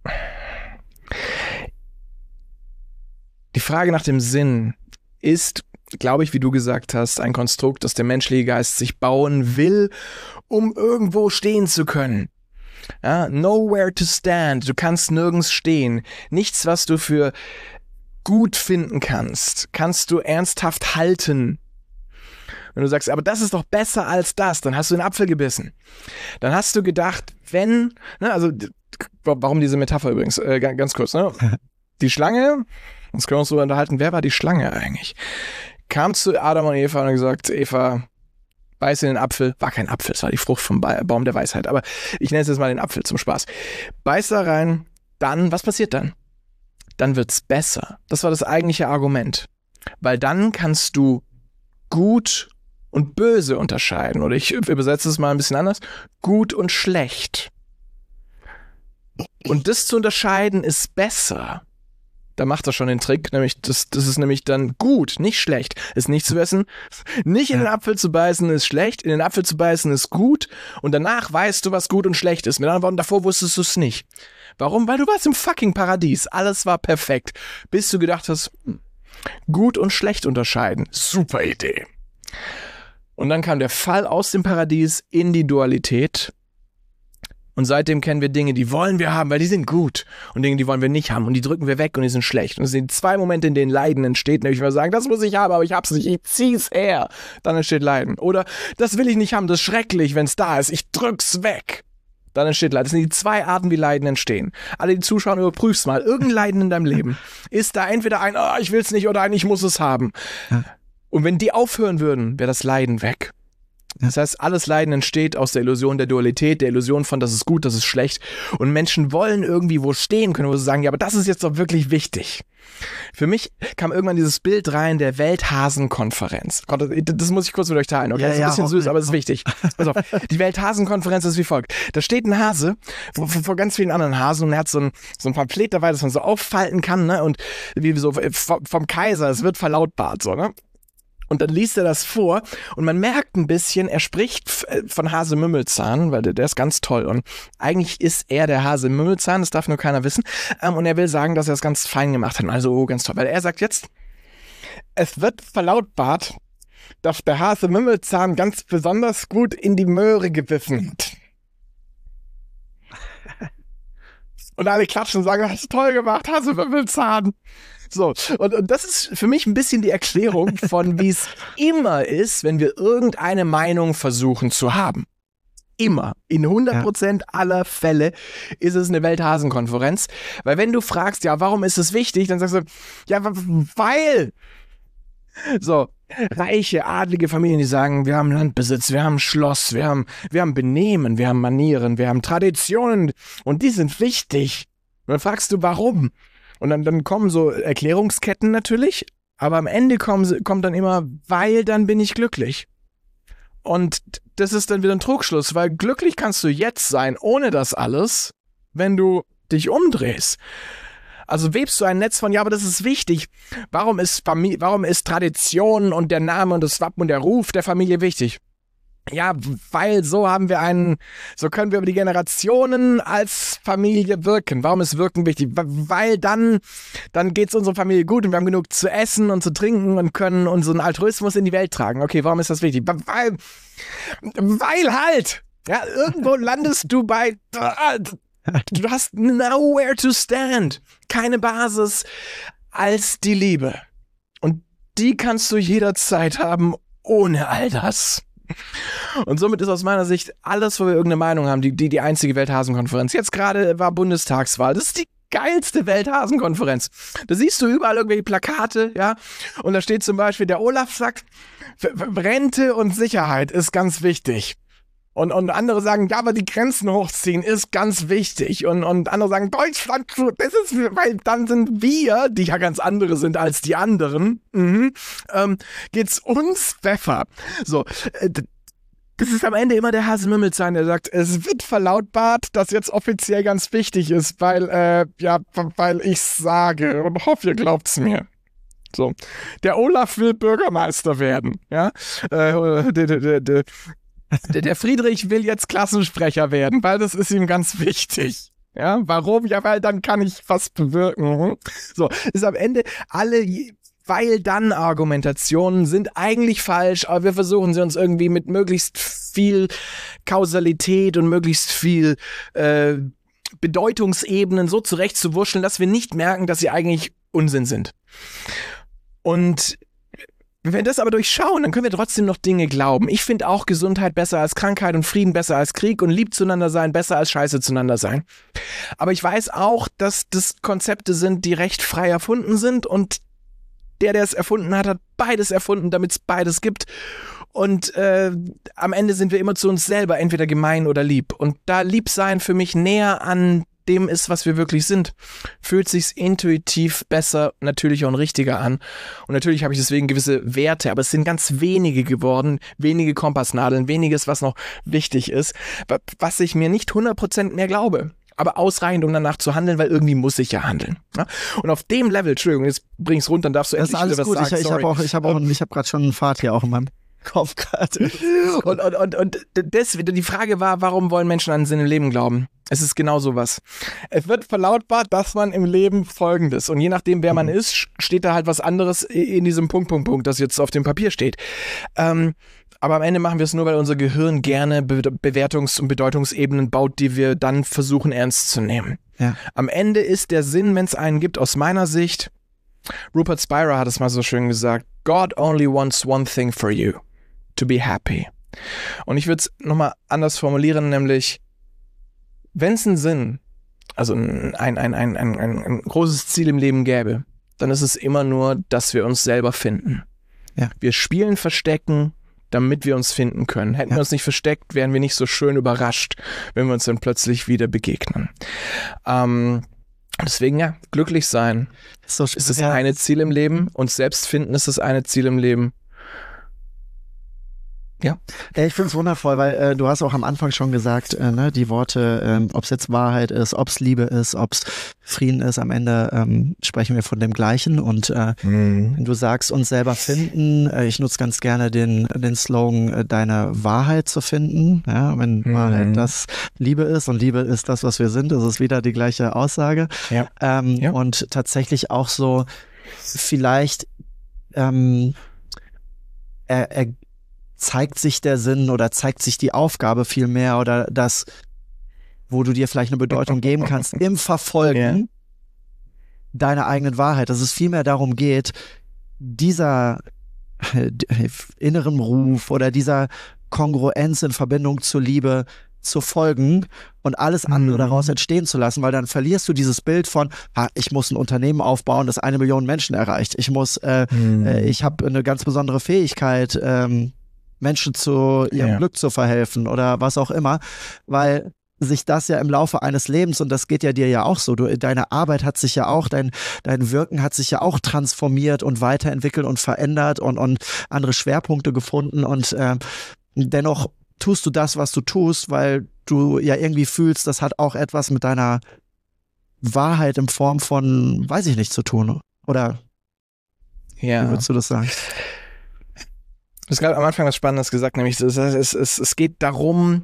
die Frage nach dem Sinn ist, glaube ich, wie du gesagt hast, ein Konstrukt, das der menschliche Geist sich bauen will, um irgendwo stehen zu können. Ja, nowhere to stand. Du kannst nirgends stehen. Nichts, was du für gut finden kannst, kannst du ernsthaft halten. Wenn du sagst, aber das ist doch besser als das, dann hast du den Apfel gebissen. Dann hast du gedacht, wenn, ne, also warum diese Metapher übrigens, äh, ganz kurz, ne? Die Schlange, uns können wir uns so unterhalten, wer war die Schlange eigentlich? Kam zu Adam und Eva und hat gesagt, Eva, beiß in den Apfel, war kein Apfel, es war die Frucht vom ba- Baum der Weisheit, aber ich nenne es jetzt mal den Apfel zum Spaß. Beiß da rein, dann, was passiert dann? Dann wird's besser. Das war das eigentliche Argument. Weil dann kannst du gut und böse unterscheiden. Oder ich übersetze es mal ein bisschen anders. Gut und schlecht. Und das zu unterscheiden ist besser. Da macht er schon den Trick, nämlich das, das ist nämlich dann gut, nicht schlecht. Ist nicht zu essen, nicht in den Apfel zu beißen ist schlecht, in den Apfel zu beißen ist gut und danach weißt du, was gut und schlecht ist. Mit anderen Worten, davor wusstest du es nicht. Warum? Weil du warst im fucking Paradies. Alles war perfekt. Bis du gedacht hast, gut und schlecht unterscheiden. Super Idee. Und dann kam der Fall aus dem Paradies in die Dualität. Und seitdem kennen wir Dinge, die wollen wir haben, weil die sind gut. Und Dinge, die wollen wir nicht haben. Und die drücken wir weg und die sind schlecht. Und es sind zwei Momente, in denen Leiden entsteht. Nämlich, wenn wir sagen, das muss ich haben, aber ich hab's nicht. Ich zieh's her. Dann entsteht Leiden. Oder, das will ich nicht haben, das ist schrecklich, wenn es da ist. Ich drück's weg. Dann entsteht Leiden. Das sind die zwei Arten, wie Leiden entstehen. Alle, die zuschauen, überprüf's mal. Irgendein Leiden in deinem Leben ist da entweder ein, oh, ich will's nicht, oder ein, ich muss es haben. Ja. Und wenn die aufhören würden, wäre das Leiden weg. Das heißt, alles Leiden entsteht aus der Illusion der Dualität, der Illusion von, das ist gut, das ist schlecht. Und Menschen wollen irgendwie wo stehen können, wo sie sagen, ja, aber das ist jetzt doch wirklich wichtig. Für mich kam irgendwann dieses Bild rein der Welthasenkonferenz. Gott, das muss ich kurz mit euch teilen, okay? Ja, das ist ein ja, bisschen okay. süß, aber es ist wichtig. Pass auf, die Welthasenkonferenz ist wie folgt. Da steht ein Hase vor, vor ganz vielen anderen Hasen und er hat so ein, so ein Pamphlet dabei, das man so auffalten kann, ne? Und wie so vom Kaiser, es wird verlautbart, so, ne? Und dann liest er das vor und man merkt ein bisschen, er spricht von Hase Mümmelzahn, weil der, der ist ganz toll und eigentlich ist er der Hase Mümmelzahn, das darf nur keiner wissen, ähm, und er will sagen, dass er es ganz fein gemacht hat, also oh, ganz toll, weil er sagt jetzt, es wird verlautbart, dass der Hase Mümmelzahn ganz besonders gut in die Möhre gebissen hat. Und alle klatschen und sagen, das ist toll gemacht, Hase Mümmelzahn. So, und, und das ist für mich ein bisschen die Erklärung von, wie es immer ist, wenn wir irgendeine Meinung versuchen zu haben. Immer. In hundert Prozent ja. aller Fälle ist es eine Welthasenkonferenz. Weil wenn du fragst, ja, warum ist es wichtig, dann sagst du, ja, weil... So, reiche, adlige Familien, die sagen, wir haben Landbesitz, wir haben Schloss, wir haben, wir haben Benehmen, wir haben Manieren, wir haben Traditionen und die sind wichtig. Und dann fragst du, warum? Und dann, dann kommen so Erklärungsketten natürlich, aber am Ende kommen, kommt dann immer, weil dann bin ich glücklich. Und das ist dann wieder ein Trugschluss, weil glücklich kannst du jetzt sein, ohne das alles, wenn du dich umdrehst. Also webst du ein Netz von, ja, aber das ist wichtig. Warum ist Familie, warum ist Tradition und der Name und das Wappen und der Ruf der Familie wichtig? Ja, weil so haben wir einen, so können wir über die Generationen als Familie wirken. Warum ist Wirken wichtig? Weil dann, dann geht's unserer Familie gut und wir haben genug zu essen und zu trinken und können unseren Altruismus in die Welt tragen. Okay, warum ist das wichtig? Weil, weil halt, ja, irgendwo landest du bei, du hast nowhere to stand. Keine Basis als die Liebe. Und die kannst du jederzeit haben ohne all das. Und somit ist aus meiner Sicht alles, wo wir irgendeine Meinung haben, die, die, die einzige Welthasenkonferenz. Jetzt gerade war Bundestagswahl. Das ist die geilste Welthasenkonferenz. Da siehst du überall irgendwelche Plakate, ja. Und da steht zum Beispiel, der Olaf sagt, Rente und Sicherheit ist ganz wichtig. Und, und andere sagen, ja, aber die Grenzen hochziehen ist ganz wichtig. Und, und andere sagen, Deutschland, das ist, weil dann sind wir, die ja ganz andere sind als die anderen, mhm, ähm, geht's uns besser. So, äh, das ist am Ende immer der Hase Mümmelzahn, der sagt, es wird verlautbart, dass jetzt offiziell ganz wichtig ist, weil, äh, ja, weil ich's sage und hoffe, ihr glaubt's mir. So, der Olaf will Bürgermeister werden, ja, äh, der, der, der, Der Friedrich will jetzt Klassensprecher werden, weil das ist ihm ganz wichtig. Ja, warum? Ja, weil dann kann ich was bewirken. So, ist am Ende alle weil dann Argumentationen sind eigentlich falsch, aber wir versuchen sie uns irgendwie mit möglichst viel Kausalität und möglichst viel äh, Bedeutungsebenen so zurechtzuwurscheln, dass wir nicht merken, dass sie eigentlich Unsinn sind. Und wenn wir das aber durchschauen, dann können wir trotzdem noch Dinge glauben. Ich finde auch Gesundheit besser als Krankheit und Frieden besser als Krieg und lieb zueinander sein besser als scheiße zueinander sein. Aber ich weiß auch, dass das Konzepte sind, die recht frei erfunden sind und der, der es erfunden hat, hat beides erfunden, damit es beides gibt. Und äh, am Ende sind wir immer zu uns selber entweder gemein oder lieb. Und da lieb sein für mich näher an dem ist, was wir wirklich sind, fühlt sich's intuitiv besser, natürlicher und richtiger an. Und natürlich habe ich deswegen gewisse Werte, aber es sind ganz wenige geworden, wenige Kompassnadeln, weniges, was noch wichtig ist, was ich mir nicht hundert Prozent mehr glaube. Aber ausreichend, um danach zu handeln, weil irgendwie muss ich ja handeln. Ja? Und auf dem Level, Entschuldigung, jetzt bring's runter, dann darfst du endlich wieder was gut. sagen. Ich, ich habe auch, ich habe auch, ich habe gerade schon einen Pfad hier auch in meinem Kopf gerade. und, und, und, und das, die Frage war, warum wollen Menschen an Sinn im Leben glauben? Es ist genau sowas. Es wird verlautbart, dass man im Leben Folgendes. Und je nachdem, wer man mhm. ist, steht da halt was anderes in diesem Punkt, Punkt, Punkt, das jetzt auf dem Papier steht. Ähm, aber am Ende machen wir es nur, weil unser Gehirn gerne Be- Bewertungs- und Bedeutungsebenen baut, die wir dann versuchen ernst zu nehmen. Ja. Am Ende ist der Sinn, wenn es einen gibt, aus meiner Sicht, Rupert Spira hat es mal so schön gesagt, God only wants one thing for you, to be happy. Und ich würde es nochmal anders formulieren, nämlich, wenn es einen Sinn, also ein, ein, ein, ein, ein, ein großes Ziel im Leben gäbe, dann ist es immer nur, dass wir uns selber finden. Ja. Wir spielen Verstecken, damit wir uns finden können. Hätten Ja. wir uns nicht versteckt, wären wir nicht so schön überrascht, wenn wir uns dann plötzlich wieder begegnen. Ähm, deswegen, ja, glücklich sein So, ist das ja, eine Ziel im Leben, uns selbst finden ist das eine Ziel im Leben. Ja. Ja, ich finde es wundervoll, weil äh, du hast auch am Anfang schon gesagt, äh, ne, die Worte, ähm, ob es jetzt Wahrheit ist, ob es Liebe ist, ob es Frieden ist, am Ende ähm, sprechen wir von dem Gleichen. Und äh, Mhm. wenn du sagst, uns selber finden, äh, ich nutze ganz gerne den, den Slogan, äh, deine Wahrheit zu finden. Ja, wenn Mhm. Wahrheit das Liebe ist und Liebe ist das, was wir sind, das ist wieder die gleiche Aussage. Ja. Ähm, Ja. Und tatsächlich auch so vielleicht ähm, er, er zeigt sich der Sinn oder zeigt sich die Aufgabe viel mehr oder das, wo du dir vielleicht eine Bedeutung geben kannst, im Verfolgen Ja. deiner eigenen Wahrheit. Dass es vielmehr darum geht, dieser äh, inneren Ruf oder dieser Kongruenz in Verbindung zur Liebe zu folgen und alles andere Mhm. daraus entstehen zu lassen, weil dann verlierst du dieses Bild von, ah, ich muss ein Unternehmen aufbauen, das eine Million Menschen erreicht. Ich muss, äh, Mhm. äh, ich habe eine ganz besondere Fähigkeit, ähm, Menschen zu ihrem Ja. Glück zu verhelfen oder was auch immer, weil sich das ja im Laufe eines Lebens, und das geht ja dir ja auch so, du, deine Arbeit hat sich ja auch, dein, dein Wirken hat sich ja auch transformiert und weiterentwickelt und verändert und, und andere Schwerpunkte gefunden und ähm, dennoch tust du das, was du tust, weil du ja irgendwie fühlst, das hat auch etwas mit deiner Wahrheit in Form von, weiß ich nicht, zu tun. Oder Ja. wie würdest du das sagen? Du hast gerade am Anfang was Spannendes gesagt, nämlich es, es, es, es geht darum,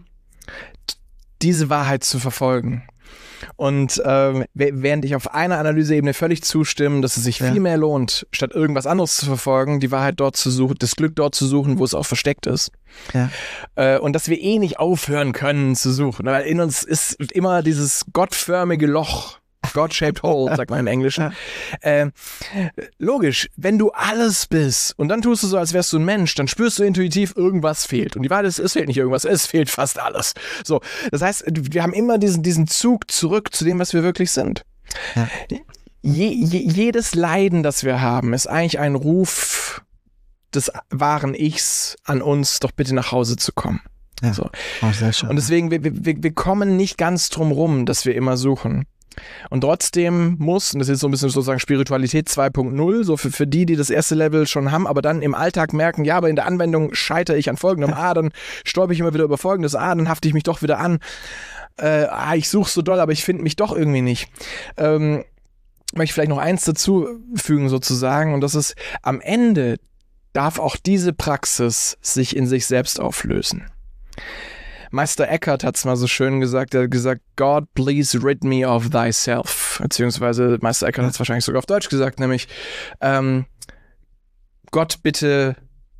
diese Wahrheit zu verfolgen. Und ähm, während ich auf einer Analyseebene völlig zustimme, dass es sich Ja. viel mehr lohnt, statt irgendwas anderes zu verfolgen, die Wahrheit dort zu suchen, das Glück dort zu suchen, wo es auch versteckt ist. Ja. Äh, und dass wir eh nicht aufhören können zu suchen. Weil in uns ist immer dieses gottförmige Loch. God-shaped hole, sagt man im Englischen. Äh, logisch, wenn du alles bist und dann tust du so, als wärst du ein Mensch, dann spürst du intuitiv, irgendwas fehlt. Und die Wahrheit ist, es fehlt nicht irgendwas, es fehlt fast alles. So, das heißt, wir haben immer diesen, diesen Zug zurück zu dem, was wir wirklich sind. Ja. Je, je, jedes Leiden, das wir haben, ist eigentlich ein Ruf des wahren Ichs an uns, doch bitte nach Hause zu kommen. Ja. So. Oh, sehr schön. Und deswegen, wir, wir, wir kommen nicht ganz drum rum, dass wir immer suchen. Und trotzdem muss, und das ist so ein bisschen sozusagen Spiritualität zwei Punkt null, so für, für die, die das erste Level schon haben, aber dann im Alltag merken, ja, aber in der Anwendung scheitere ich an folgendem, ah, dann stolper ich immer wieder über folgendes, ah, dann hafte ich mich doch wieder an, äh, ah, ich suche so doll, aber ich finde mich doch irgendwie nicht. Ähm, möchte ich vielleicht noch eins dazu fügen sozusagen, und das ist, am Ende darf auch diese Praxis sich in sich selbst auflösen. Meister Eckhart hat es mal so schön gesagt, er hat gesagt, God, please rid me of thyself. Beziehungsweise Meister Eckhart hat es wahrscheinlich sogar auf Deutsch gesagt, nämlich ähm, Gott, bitte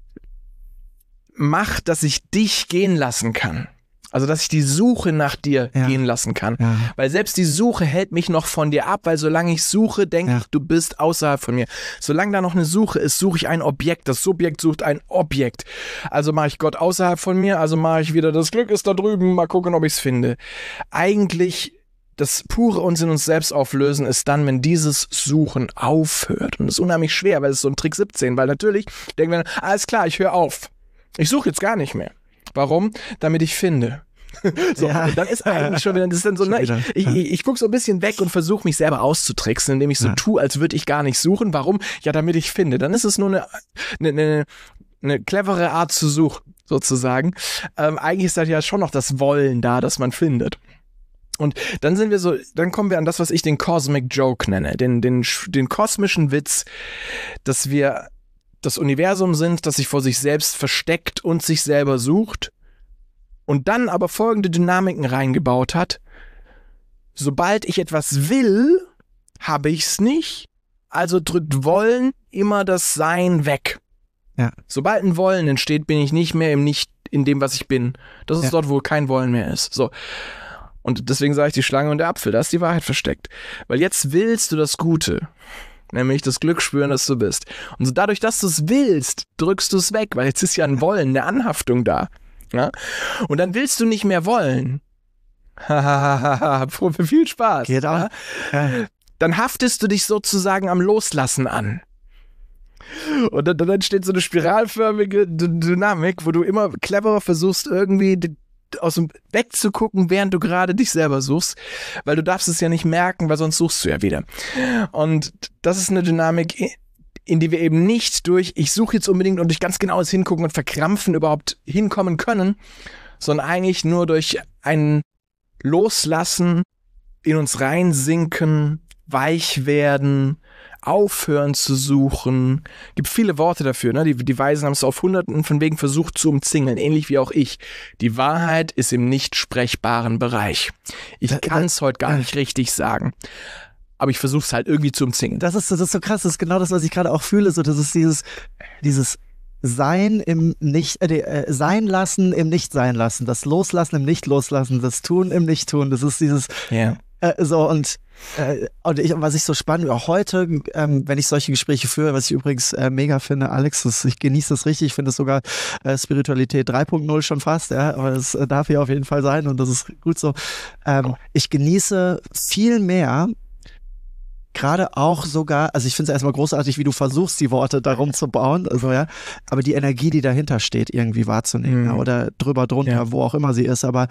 mach, dass ich dich gehen lassen kann. Also, dass ich die Suche nach dir Ja. gehen lassen kann. Ja. Weil selbst die Suche hält mich noch von dir ab, weil solange ich suche, denke Ja. ich, du bist außerhalb von mir. Solange da noch eine Suche ist, suche ich ein Objekt. Das Subjekt sucht ein Objekt. Also mache ich Gott außerhalb von mir, also mache ich wieder, das Glück ist da drüben, mal gucken, ob ich es finde. Eigentlich das pure uns in uns selbst auflösen ist dann, wenn dieses Suchen aufhört. Und das ist unheimlich schwer, weil es ist so ein Trick siebzehn, weil natürlich denken wir, alles klar, ich höre auf. Ich suche jetzt gar nicht mehr. Warum? Damit ich finde. So, Ja. dann ist eigentlich schon wieder, das ist dann so, Schon ne, ich, wieder. ich, ich, ich gucke so ein bisschen weg und versuche mich selber auszutricksen, indem ich so Ja. tue, als würde ich gar nicht suchen. Warum? Ja, damit ich finde. Dann ist es nur eine, eine, eine, eine clevere Art zu suchen, sozusagen. Ähm, eigentlich ist da ja schon noch das Wollen da, dass man findet. Und dann sind wir so, dann kommen wir an das, was ich den Cosmic Joke nenne, den, den, den kosmischen Witz, dass wir das Universum sind, das sich vor sich selbst versteckt und sich selber sucht und dann aber folgende Dynamiken reingebaut hat. Sobald ich etwas will, habe ich es nicht, also drückt Wollen immer das Sein weg. Ja. Sobald ein Wollen entsteht, bin ich nicht mehr im Nicht, in dem, was ich bin. Das ist Ja. dort, wo kein Wollen mehr ist. So. Und deswegen sage ich die Schlange und der Apfel, da ist die Wahrheit versteckt. Weil jetzt willst du das Gute, nämlich das Glück spüren, dass du bist. Und so dadurch, dass du es willst, drückst du es weg, weil jetzt ist ja ein Wollen, eine Anhaftung da. Ja? Und dann willst du nicht mehr wollen. Hahaha, viel Spaß. Geht auch. Ja? Ja. Dann haftest du dich sozusagen am Loslassen an. Und dann, dann entsteht so eine spiralförmige D- Dynamik, wo du immer cleverer versuchst, irgendwie die, aus dem wegzugucken, während du gerade dich selber suchst, weil du darfst es ja nicht merken, weil sonst suchst du ja wieder. Und das ist eine Dynamik, in die wir eben nicht durch, ich suche jetzt unbedingt und durch ganz genaues Hingucken und Verkrampfen überhaupt hinkommen können, sondern eigentlich nur durch ein Loslassen, in uns reinsinken, weich werden, aufhören zu suchen. Gibt viele Worte dafür, ne? Die, die Weisen haben es auf Hunderten von Wegen versucht zu umzingeln, ähnlich wie auch ich. Die Wahrheit ist im nicht sprechbaren Bereich. Ich kann es heute gar nicht richtig sagen. Aber ich versuche es halt irgendwie zu umzingeln. Das ist, das ist so krass, das ist genau das, was ich gerade auch fühle. So, das ist dieses, dieses Sein im Nicht, äh, äh, Sein lassen im Nicht-Sein lassen, das Loslassen im Nicht-Loslassen, das Tun im Nicht-Tun. Das ist dieses, Ja. äh, so und, äh, und ich, was ich so spannend, auch heute, ähm, wenn ich solche Gespräche führe, was ich übrigens äh, mega finde, Alex, das, ich genieße das richtig, ich finde es sogar äh, Spiritualität drei Punkt null schon fast, ja, aber es äh, darf hier auf jeden Fall sein und das ist gut so. Ähm, ich genieße viel mehr, gerade auch sogar, also ich finde es erstmal großartig, wie du versuchst, die Worte darum zu bauen, also ja, aber die Energie, die dahinter steht, irgendwie wahrzunehmen, Mhm. ja, oder drüber, drunter, Ja. wo auch immer sie ist, aber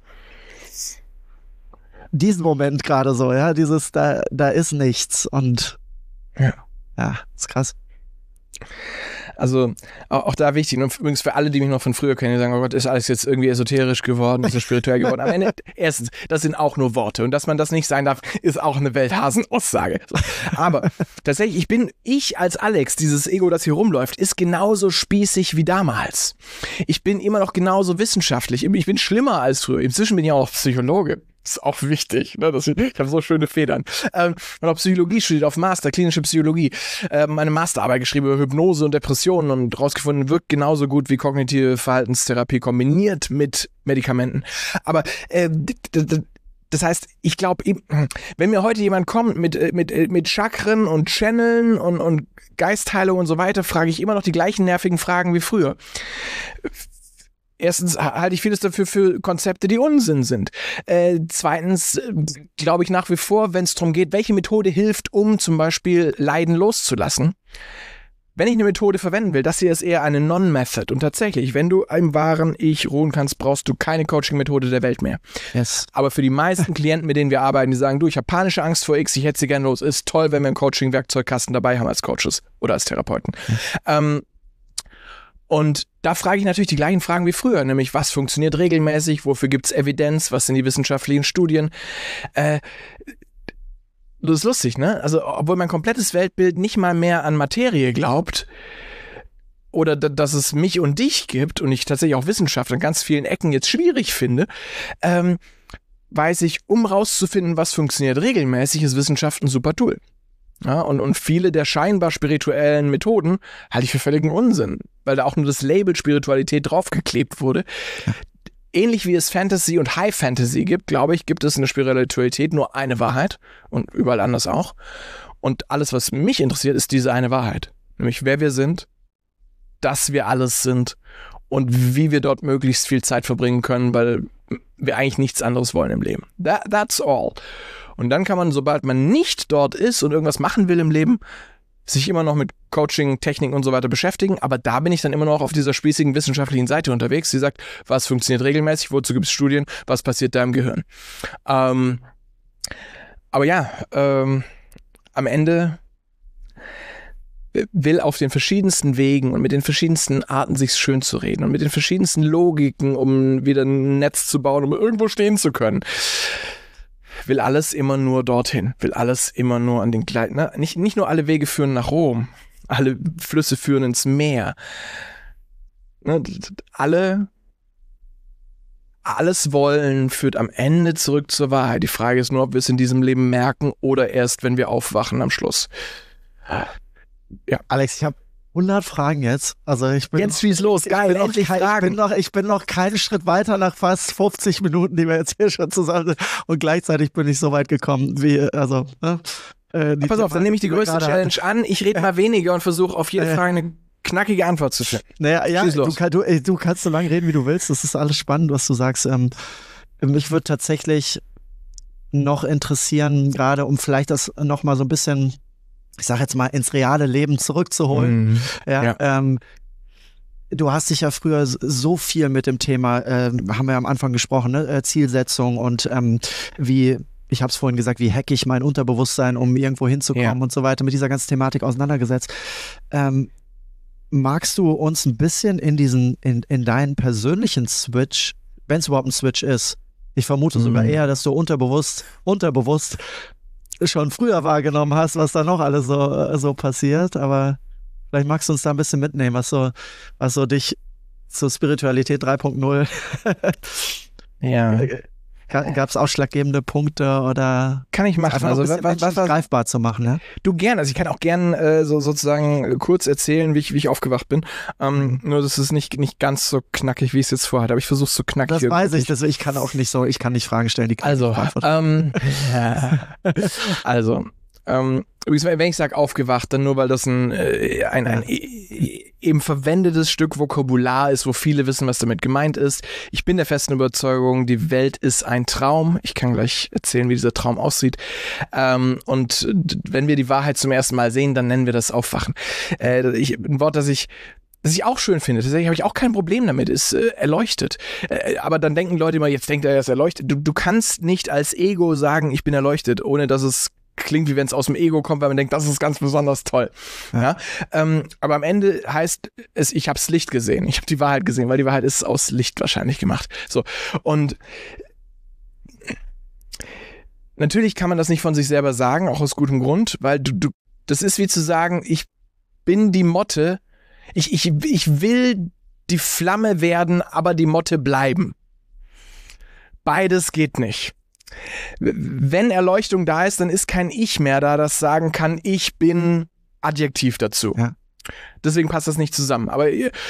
diesen Moment gerade so, ja, dieses, da, da ist nichts und Ja. ja, ist krass. Also auch, auch da wichtig, und übrigens für alle, die mich noch von früher kennen, die sagen, oh Gott, ist alles jetzt irgendwie esoterisch geworden, ist so spirituell geworden. Am Ende, erstens, das sind auch nur Worte und dass man das nicht sein darf, ist auch eine Welthasen-Aussage. Aber tatsächlich, ich bin, ich als Alex, dieses Ego, das hier rumläuft, ist genauso spießig wie damals. Ich bin immer noch genauso wissenschaftlich, ich bin schlimmer als früher. Inzwischen bin ich auch Psychologe. Das ist auch wichtig, ne? Das, ich habe so schöne Federn. Ähm, und auch Psychologie studiert auf Master, klinische Psychologie. Ähm, eine Masterarbeit geschrieben über Hypnose und Depressionen und rausgefunden, wirkt genauso gut wie kognitive Verhaltenstherapie kombiniert mit Medikamenten. Aber äh, d- d- d- das heißt, ich glaube, wenn mir heute jemand kommt mit, mit, mit Chakren und Channeln und, und Geistheilung und so weiter, frage ich immer noch die gleichen nervigen Fragen wie früher. Erstens halte ich vieles dafür für Konzepte, die Unsinn sind. Äh, zweitens äh, glaube ich nach wie vor, wenn es darum geht, welche Methode hilft, um zum Beispiel Leiden loszulassen. Wenn ich eine Methode verwenden will, das hier ist eher eine Non-Method. Und tatsächlich, wenn du im wahren Ich ruhen kannst, brauchst du keine Coaching-Methode der Welt mehr. Yes. Aber für die meisten Klienten, mit denen wir arbeiten, die sagen, du, ich habe panische Angst vor X, ich hätte sie gerne los, ist toll, wenn wir einen Coaching-Werkzeugkasten dabei haben als Coaches oder als Therapeuten. Mhm. Ähm, Und da frage ich natürlich die gleichen Fragen wie früher, nämlich was funktioniert regelmäßig, wofür gibt es Evidenz, was sind die wissenschaftlichen Studien. Äh, das ist lustig, ne? Also obwohl mein komplettes Weltbild nicht mal mehr an Materie glaubt oder d- dass es mich und dich gibt und ich tatsächlich auch Wissenschaft an ganz vielen Ecken jetzt schwierig finde, ähm, weiß ich, um rauszufinden, was funktioniert regelmäßig, ist Wissenschaft ein super Tool. Ja, und, und viele der scheinbar spirituellen Methoden halte ich für völligen Unsinn, weil da auch nur das Label Spiritualität draufgeklebt wurde. Ja. Ähnlich wie es Fantasy und High Fantasy gibt, glaube ich, gibt es in der Spiritualität nur eine Wahrheit und überall anders auch. Und alles, was mich interessiert, ist diese eine Wahrheit. Nämlich, wer wir sind, dass wir alles sind und wie wir dort möglichst viel Zeit verbringen können, weil wir eigentlich nichts anderes wollen im Leben. That, that's all. Und dann kann man, sobald man nicht dort ist und irgendwas machen will im Leben, sich immer noch mit Coaching, Techniken und so weiter beschäftigen. Aber da bin ich dann immer noch auf dieser spießigen wissenschaftlichen Seite unterwegs. Sie sagt, was funktioniert regelmäßig, wozu gibt es Studien, was passiert da im Gehirn. Ähm, aber ja, ähm, am Ende will auf den verschiedensten Wegen und mit den verschiedensten Arten sich schön zu reden und mit den verschiedensten Logiken, um wieder ein Netz zu bauen, um irgendwo stehen zu können. Will alles immer nur dorthin, will alles immer nur an den gleichen, ne? nicht, nicht nur alle Wege führen nach Rom, alle Flüsse führen ins Meer. Ne? Alle, alles Wollen führt am Ende zurück zur Wahrheit. Die Frage ist nur, ob wir es in diesem Leben merken oder erst, wenn wir aufwachen am Schluss. Ja. Alex, ich habe hundert Fragen jetzt. Also ich bin jetzt schieß los, geil, endlich kein, Fragen. Ich bin, noch, ich bin noch keinen Schritt weiter nach fast fünfzig Minuten, die wir jetzt hier schon zusammen sind. Und gleichzeitig bin ich so weit gekommen, wie, also, ne? Äh, Pass auf, dann nehme ich die größte Challenge an. Ich rede mal weniger und versuche auf jede Frage eine knackige Antwort zu finden. Naja, ja, du, du, ey, du kannst so lange reden, wie du willst. Das ist alles spannend, was du sagst. Ähm, mich würde tatsächlich noch interessieren, gerade um vielleicht das nochmal so ein bisschen ich sag jetzt mal, ins reale Leben zurückzuholen. Mhm. Ja, Ja. Ähm, du hast dich ja früher so viel mit dem Thema, äh, haben wir ja am Anfang gesprochen, ne? äh, Zielsetzung und ähm, wie, ich habe es vorhin gesagt, wie hacke ich mein Unterbewusstsein, um irgendwo hinzukommen Ja. und so weiter, mit dieser ganzen Thematik auseinandergesetzt. Ähm, magst du uns ein bisschen in diesen, in, in deinen persönlichen Switch, wenn es überhaupt ein Switch ist, ich vermute Mhm. sogar eher, dass du unterbewusst, unterbewusst schon früher wahrgenommen hast, was da noch alles so, äh, so passiert, aber vielleicht magst du uns da ein bisschen mitnehmen, was so, was so dich zur Spiritualität drei Punkt null Ja. gab es ausschlaggebende Punkte oder Kann ich machen. einfach Also, noch ein bisschen was, was, menschlich was, greifbar zu machen, ne? du gern, also ich kann auch gern äh, so sozusagen äh, kurz erzählen, wie ich, wie ich aufgewacht bin. Ähm, nur das ist nicht, nicht ganz so knackig, wie ich es jetzt vorhatte, aber ich versuche es so knackig. Das wie weiß ich, möglich. das, ich kann auch nicht so, ich kann nicht Fragen stellen, die kann Also, ich nicht beantworten. ähm, ja. also, ähm, übrigens, wenn ich sage aufgewacht, dann nur, weil das ein, äh, ein, ein e- eben verwendetes Stück Vokabular ist, wo viele wissen, was damit gemeint ist. Ich bin der festen Überzeugung, die Welt ist ein Traum. Ich kann gleich erzählen, wie dieser Traum aussieht. Ähm, und d- wenn wir die Wahrheit zum ersten Mal sehen, dann nennen wir das Aufwachen. Äh, ich, ein Wort, das ich Das ich auch schön finde, tatsächlich habe ich auch kein Problem damit, ist äh, erleuchtet. Äh, aber dann denken Leute immer, jetzt denkt er, er ist erleuchtet. Du, du kannst nicht als Ego sagen, ich bin erleuchtet, ohne dass es klingt, wie wenn es aus dem Ego kommt, weil man denkt, das ist ganz besonders toll. Ja. Ja? Ähm, aber am Ende heißt es, ich habe das Licht gesehen. Ich habe die Wahrheit gesehen, weil die Wahrheit ist aus Licht wahrscheinlich gemacht. So. Und natürlich kann man das nicht von sich selber sagen, auch aus gutem Grund, weil du, du das ist wie zu sagen, ich bin die Motte, ich, ich, ich will die Flamme werden, aber die Motte bleiben. Beides geht nicht. Wenn Erleuchtung da ist, dann ist kein Ich mehr da, das sagen kann, ich bin Adjektiv dazu. Ja. Deswegen passt das nicht zusammen. Aber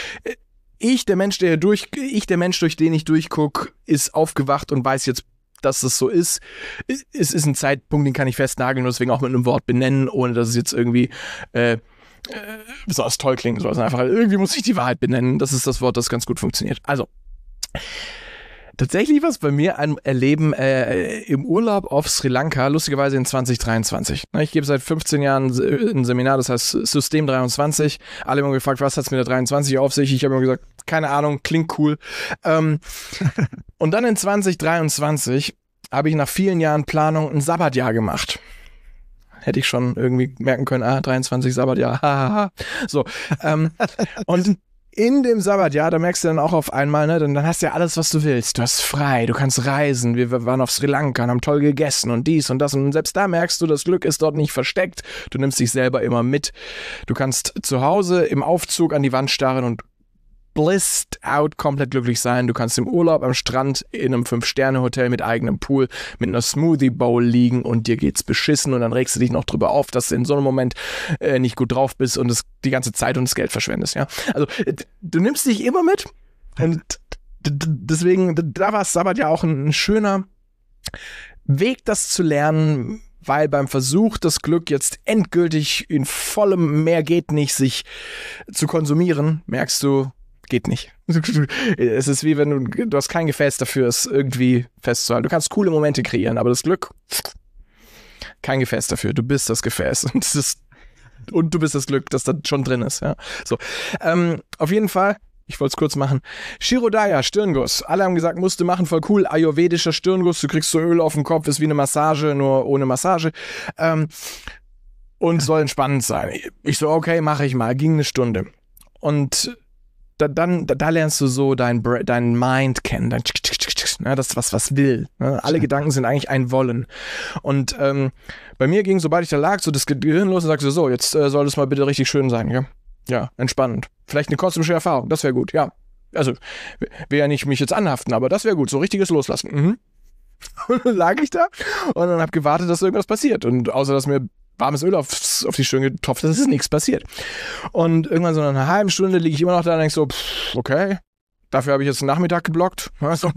ich, der Mensch, der durch, ich, der Mensch, durch den ich durchgucke, ist aufgewacht und weiß jetzt, dass das so ist. Es ist ein Zeitpunkt, den kann ich festnageln und deswegen auch mit einem Wort benennen, ohne dass es jetzt irgendwie äh, besonders toll klingen soll. Also einfach, irgendwie muss ich die Wahrheit benennen. Das ist das Wort, das ganz gut funktioniert. Also, tatsächlich war es bei mir ein Erleben äh, im Urlaub auf Sri Lanka, lustigerweise in zwanzig dreiundzwanzig. Ich gebe seit fünfzehn Jahren ein Seminar, das heißt System dreiundzwanzig. Alle haben immer gefragt, was hat es mit der dreiundzwanzig auf sich? Ich habe immer gesagt, keine Ahnung, klingt cool. Ähm, und dann in zwanzig dreiundzwanzig habe ich nach vielen Jahren Planung ein Sabbatjahr gemacht. Hätte ich schon irgendwie merken können, ah, dreiundzwanzig Sabbatjahr, hahaha. So, ähm, und in dem Sabbatjahr, da merkst du dann auch auf einmal, ne, dann, dann hast du ja alles, was du willst. Du hast frei, du kannst reisen. Wir, wir waren auf Sri Lanka und haben toll gegessen und dies und das. Und selbst da merkst du, das Glück ist dort nicht versteckt. Du nimmst dich selber immer mit. Du kannst zu Hause im Aufzug an die Wand starren und blissed out, komplett glücklich sein. Du kannst im Urlaub am Strand in einem Fünf-Sterne-Hotel mit eigenem Pool mit einer Smoothie-Bowl liegen und dir geht's beschissen und dann regst du dich noch drüber auf, dass du in so einem Moment äh, nicht gut drauf bist und das, die ganze Zeit und das Geld verschwendest. Ja? Also du nimmst dich immer mit und d- d- deswegen, da war Sabbat ja auch ein, ein schöner Weg, das zu lernen, weil beim Versuch, das Glück jetzt endgültig in vollem Mehr geht nicht, sich zu konsumieren, merkst du, geht nicht. Es ist wie wenn du, du hast kein Gefäß dafür, es irgendwie festzuhalten. Du kannst coole Momente kreieren, aber das Glück, kein Gefäß dafür. Du bist das Gefäß und, das ist, und du bist das Glück, das da schon drin ist. Ja. So. Ähm, auf jeden Fall, ich wollte es kurz machen. Shirodaya, Stirnguss. Alle haben gesagt, musst du machen, voll cool. Ayurvedischer Stirnguss, du kriegst so Öl auf dem Kopf, ist wie eine Massage, nur ohne Massage. Ähm, und soll entspannend sein. Ich so, okay, mache ich mal. Ging eine Stunde. Und Da, dann, da, da lernst du so dein, dein Mind kennen, dein ne, das was was will. Ne? Alle Gedanken sind eigentlich ein Wollen. Und ähm, bei mir ging, sobald ich da lag, so das Gehirn los und sagte so, jetzt äh, soll es mal bitte richtig schön sein, ja? Ja, entspannend. Vielleicht eine kosmische Erfahrung, das wäre gut, ja. Also, will ja nicht mich jetzt anhaften, aber das wäre gut, so richtiges Loslassen. Mhm. Und dann lag ich da und dann habe gewartet, dass irgendwas passiert. Und außer, dass mir warmes Öl auf, auf die Stirn getropft ist, ist nichts passiert. Und irgendwann so nach einer halben Stunde liege ich immer noch da und denke so, pff, okay, dafür habe ich jetzt einen Nachmittag geblockt. So.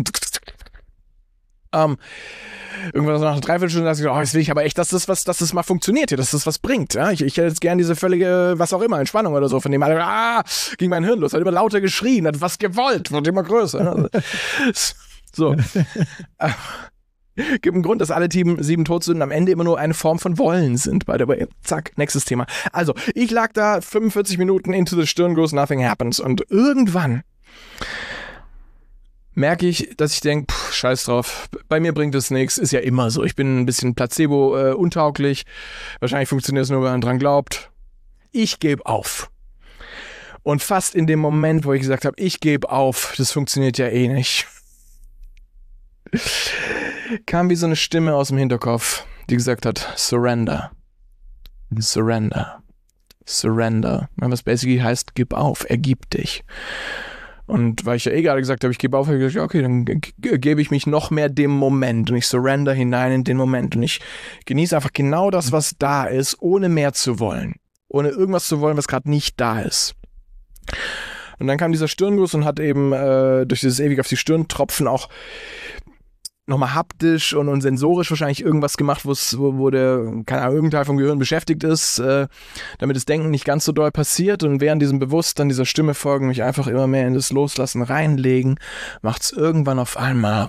ähm, irgendwann so nach einer Dreiviertelstunde dachte ich, oh, jetzt will ich aber echt, dass das, was, dass das mal funktioniert hier, dass das was bringt. Ja? Ich, ich hätte jetzt gern diese völlige, was auch immer, Entspannung oder so, von dem alle, ah, ging mein Hirn los, hat immer lauter geschrien, hat was gewollt, wird immer größer. So. Gibt einen Grund, dass alle Team sieben Todsünden am Ende immer nur eine Form von Wollen sind. By the way. Zack, nächstes Thema. Also, ich lag da fünfundvierzig Minuten into the Stirnguss, nothing happens. Und irgendwann merke ich, dass ich denke, scheiß drauf, bei mir bringt es nichts, ist ja immer so. Ich bin ein bisschen placebo-untauglich. Äh, Wahrscheinlich funktioniert es nur, wenn man dran glaubt. Ich gebe auf. Und fast in dem Moment, wo ich gesagt habe, ich gebe auf, das funktioniert ja eh nicht, kam wie so eine Stimme aus dem Hinterkopf, die gesagt hat, surrender. Surrender. Surrender. Was basically heißt, gib auf, ergib dich. Und weil ich ja eh gerade gesagt habe, ich gebe auf, habe ich gesagt, okay, dann ge- ge- gebe ich mich noch mehr dem Moment und ich surrender hinein in den Moment und ich genieße einfach genau das, was da ist, ohne mehr zu wollen. Ohne irgendwas zu wollen, was gerade nicht da ist. Und dann kam dieser Stirnguss und hat eben äh, durch dieses ewig auf die Stirn tropfen auch nochmal haptisch und, und sensorisch wahrscheinlich irgendwas gemacht, wo, wo der, keine Ahnung, irgendein Teil vom Gehirn beschäftigt ist, äh, damit das Denken nicht ganz so doll passiert und während diesem Bewusstsein dieser Stimme folgen, mich einfach immer mehr in das Loslassen reinlegen, macht's irgendwann auf einmal.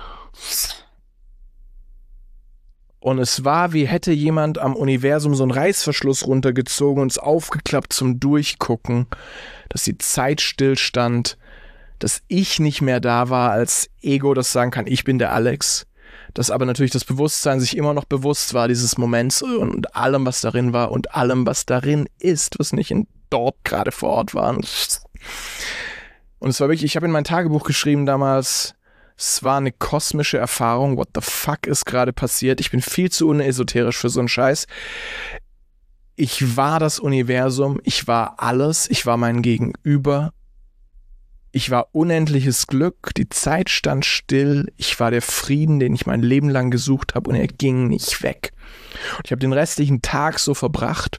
Und es war, wie hätte jemand am Universum so einen Reißverschluss runtergezogen und es aufgeklappt zum Durchgucken, dass die Zeit stillstand, dass ich nicht mehr da war als Ego, das sagen kann, ich bin der Alex, dass aber natürlich das Bewusstsein sich immer noch bewusst war dieses Moments und allem, was darin war und allem, was darin ist, was nicht in dort gerade vor Ort war. Und es war wirklich, ich habe in mein Tagebuch geschrieben damals, es war eine kosmische Erfahrung, what the fuck ist gerade passiert, ich bin viel zu unesoterisch für so einen Scheiß. Ich war das Universum, ich war alles, ich war mein Gegenüber. Ich war unendliches Glück, die Zeit stand still, ich war der Frieden, den ich mein Leben lang gesucht habe und er ging nicht weg. Und ich habe den restlichen Tag so verbracht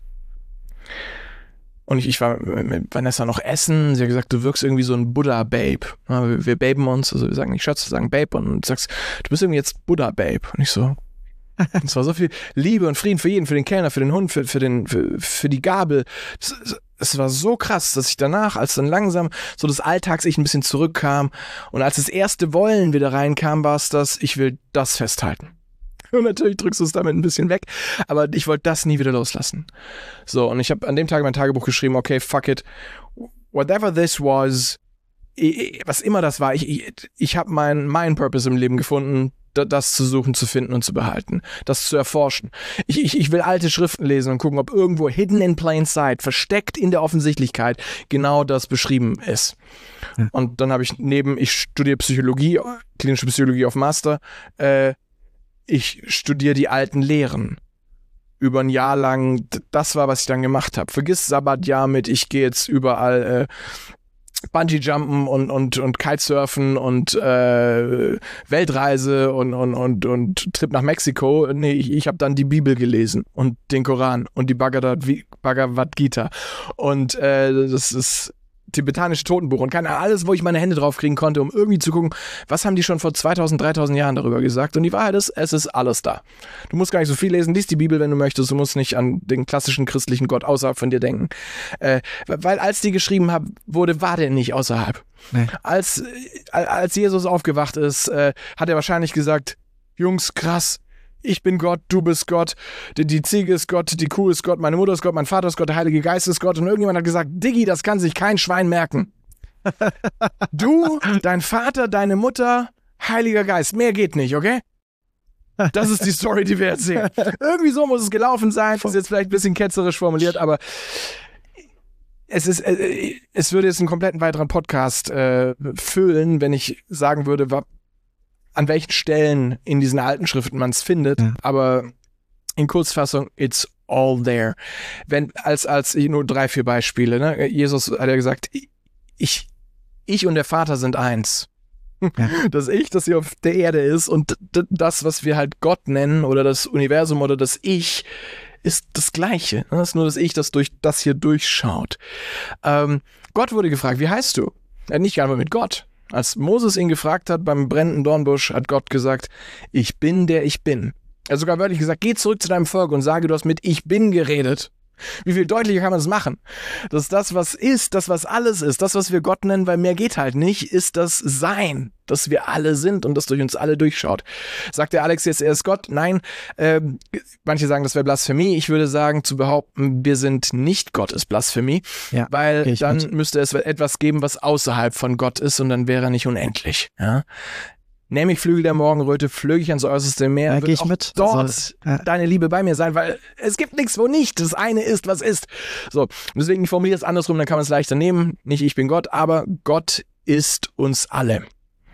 und ich, ich war mit Vanessa noch essen, sie hat gesagt, du wirkst irgendwie so ein Buddha-Babe. Wir, wir baben uns, also wir sagen nicht Schatz, wir sagen Babe und du sagst, du bist irgendwie jetzt Buddha-Babe. Und ich so, es war so viel Liebe und Frieden für jeden, für den Kellner, für den Hund, für, für, den, für, für die Gabel. Das, es war so krass, dass ich danach, als dann langsam so das Alltags-Ich ein bisschen zurückkam und als das erste Wollen wieder reinkam, war es das, ich will das festhalten. Und natürlich drückst du es damit ein bisschen weg, aber ich wollte das nie wieder loslassen. So, und ich habe an dem Tag mein Tagebuch geschrieben, okay, fuck it, whatever this was, was immer das war, ich, ich, ich habe meinen mein Purpose im Leben gefunden, das zu suchen, zu finden und zu behalten, das zu erforschen. Ich, ich, ich will alte Schriften lesen und gucken, ob irgendwo hidden in plain sight, versteckt in der Offensichtlichkeit, genau das beschrieben ist. Ja. Und dann habe ich neben, ich studiere Psychologie, klinische Psychologie auf Master, äh, ich studiere die alten Lehren. Über ein Jahr lang, das war, was ich dann gemacht habe. Vergiss Sabbatjahr mit, ich gehe jetzt überall äh, Bungee-Jumpen und, und, und Kitesurfen und äh, Weltreise und, und, und, und Trip nach Mexiko. Nee, ich, ich habe dann die Bibel gelesen und den Koran und die Bhagavad, Bhagavad Gita. Und äh, das ist tibetanische Totenbuch und keine Ahnung, alles, wo ich meine Hände drauf kriegen konnte, um irgendwie zu gucken, was haben die schon vor zweitausend, dreitausend Jahren darüber gesagt. Und die Wahrheit ist, es ist alles da. Du musst gar nicht so viel lesen, lies die Bibel, wenn du möchtest. Du musst nicht an den klassischen christlichen Gott außerhalb von dir denken. Äh, weil als die geschrieben hab, wurde, war der nicht außerhalb. Nee. Als, als Jesus aufgewacht ist, äh, hat er wahrscheinlich gesagt, Jungs, krass, ich bin Gott, du bist Gott, die, die Ziege ist Gott, die Kuh ist Gott, meine Mutter ist Gott, mein Vater ist Gott, der Heilige Geist ist Gott. Und irgendjemand hat gesagt, Diggi, das kann sich kein Schwein merken. Du, dein Vater, deine Mutter, Heiliger Geist, mehr geht nicht, okay? Das ist die Story, die wir erzählen. Irgendwie so muss es gelaufen sein. Das ist jetzt vielleicht ein bisschen ketzerisch formuliert, aber es ist, äh, es würde jetzt einen kompletten weiteren Podcast äh, füllen, wenn ich sagen würde, wa- an welchen Stellen in diesen alten Schriften man es findet, ja. Aber in Kurzfassung, it's all there. Wenn, als, als, nur drei, vier Beispiele, ne? Jesus hat ja gesagt, ich, ich und der Vater sind eins. Ja. Das Ich, das hier auf der Erde ist und d- das, was wir halt Gott nennen oder das Universum oder das Ich, ist das Gleiche. Das ist nur das Ich, das durch das hier durchschaut. Ähm, Gott wurde gefragt, wie heißt du? Er hat nicht geantwortet mit Gott. Als Moses ihn gefragt hat beim brennenden Dornbusch, hat Gott gesagt, ich bin der ich bin. Er hat sogar wörtlich gesagt, geh zurück zu deinem Volk und sage, du hast mit ich bin geredet. Wie viel deutlicher kann man es machen? Dass das, was ist, das, was alles ist, das, was wir Gott nennen, weil mehr geht halt nicht, ist das Sein, dass wir alle sind und das durch uns alle durchschaut. Sagt der Alex jetzt, er ist Gott? Nein. Äh, manche sagen, das wäre Blasphemie. Ich würde sagen, zu behaupten, wir sind nicht Gott, ist Blasphemie. Ja, weil dann mit. müsste es etwas geben, was außerhalb von Gott ist und dann wäre er nicht unendlich. Ja? Nämlich Flügel der Morgenröte, flöge ich ans äußerste Meer, ja, wird ich auch mit. dort also, ja. deine Liebe bei mir sein, weil es gibt nichts, wo nicht. Das eine ist, was ist. So, deswegen ich formuliere es andersrum, dann kann man es leichter nehmen. Nicht ich bin Gott, aber Gott ist uns alle.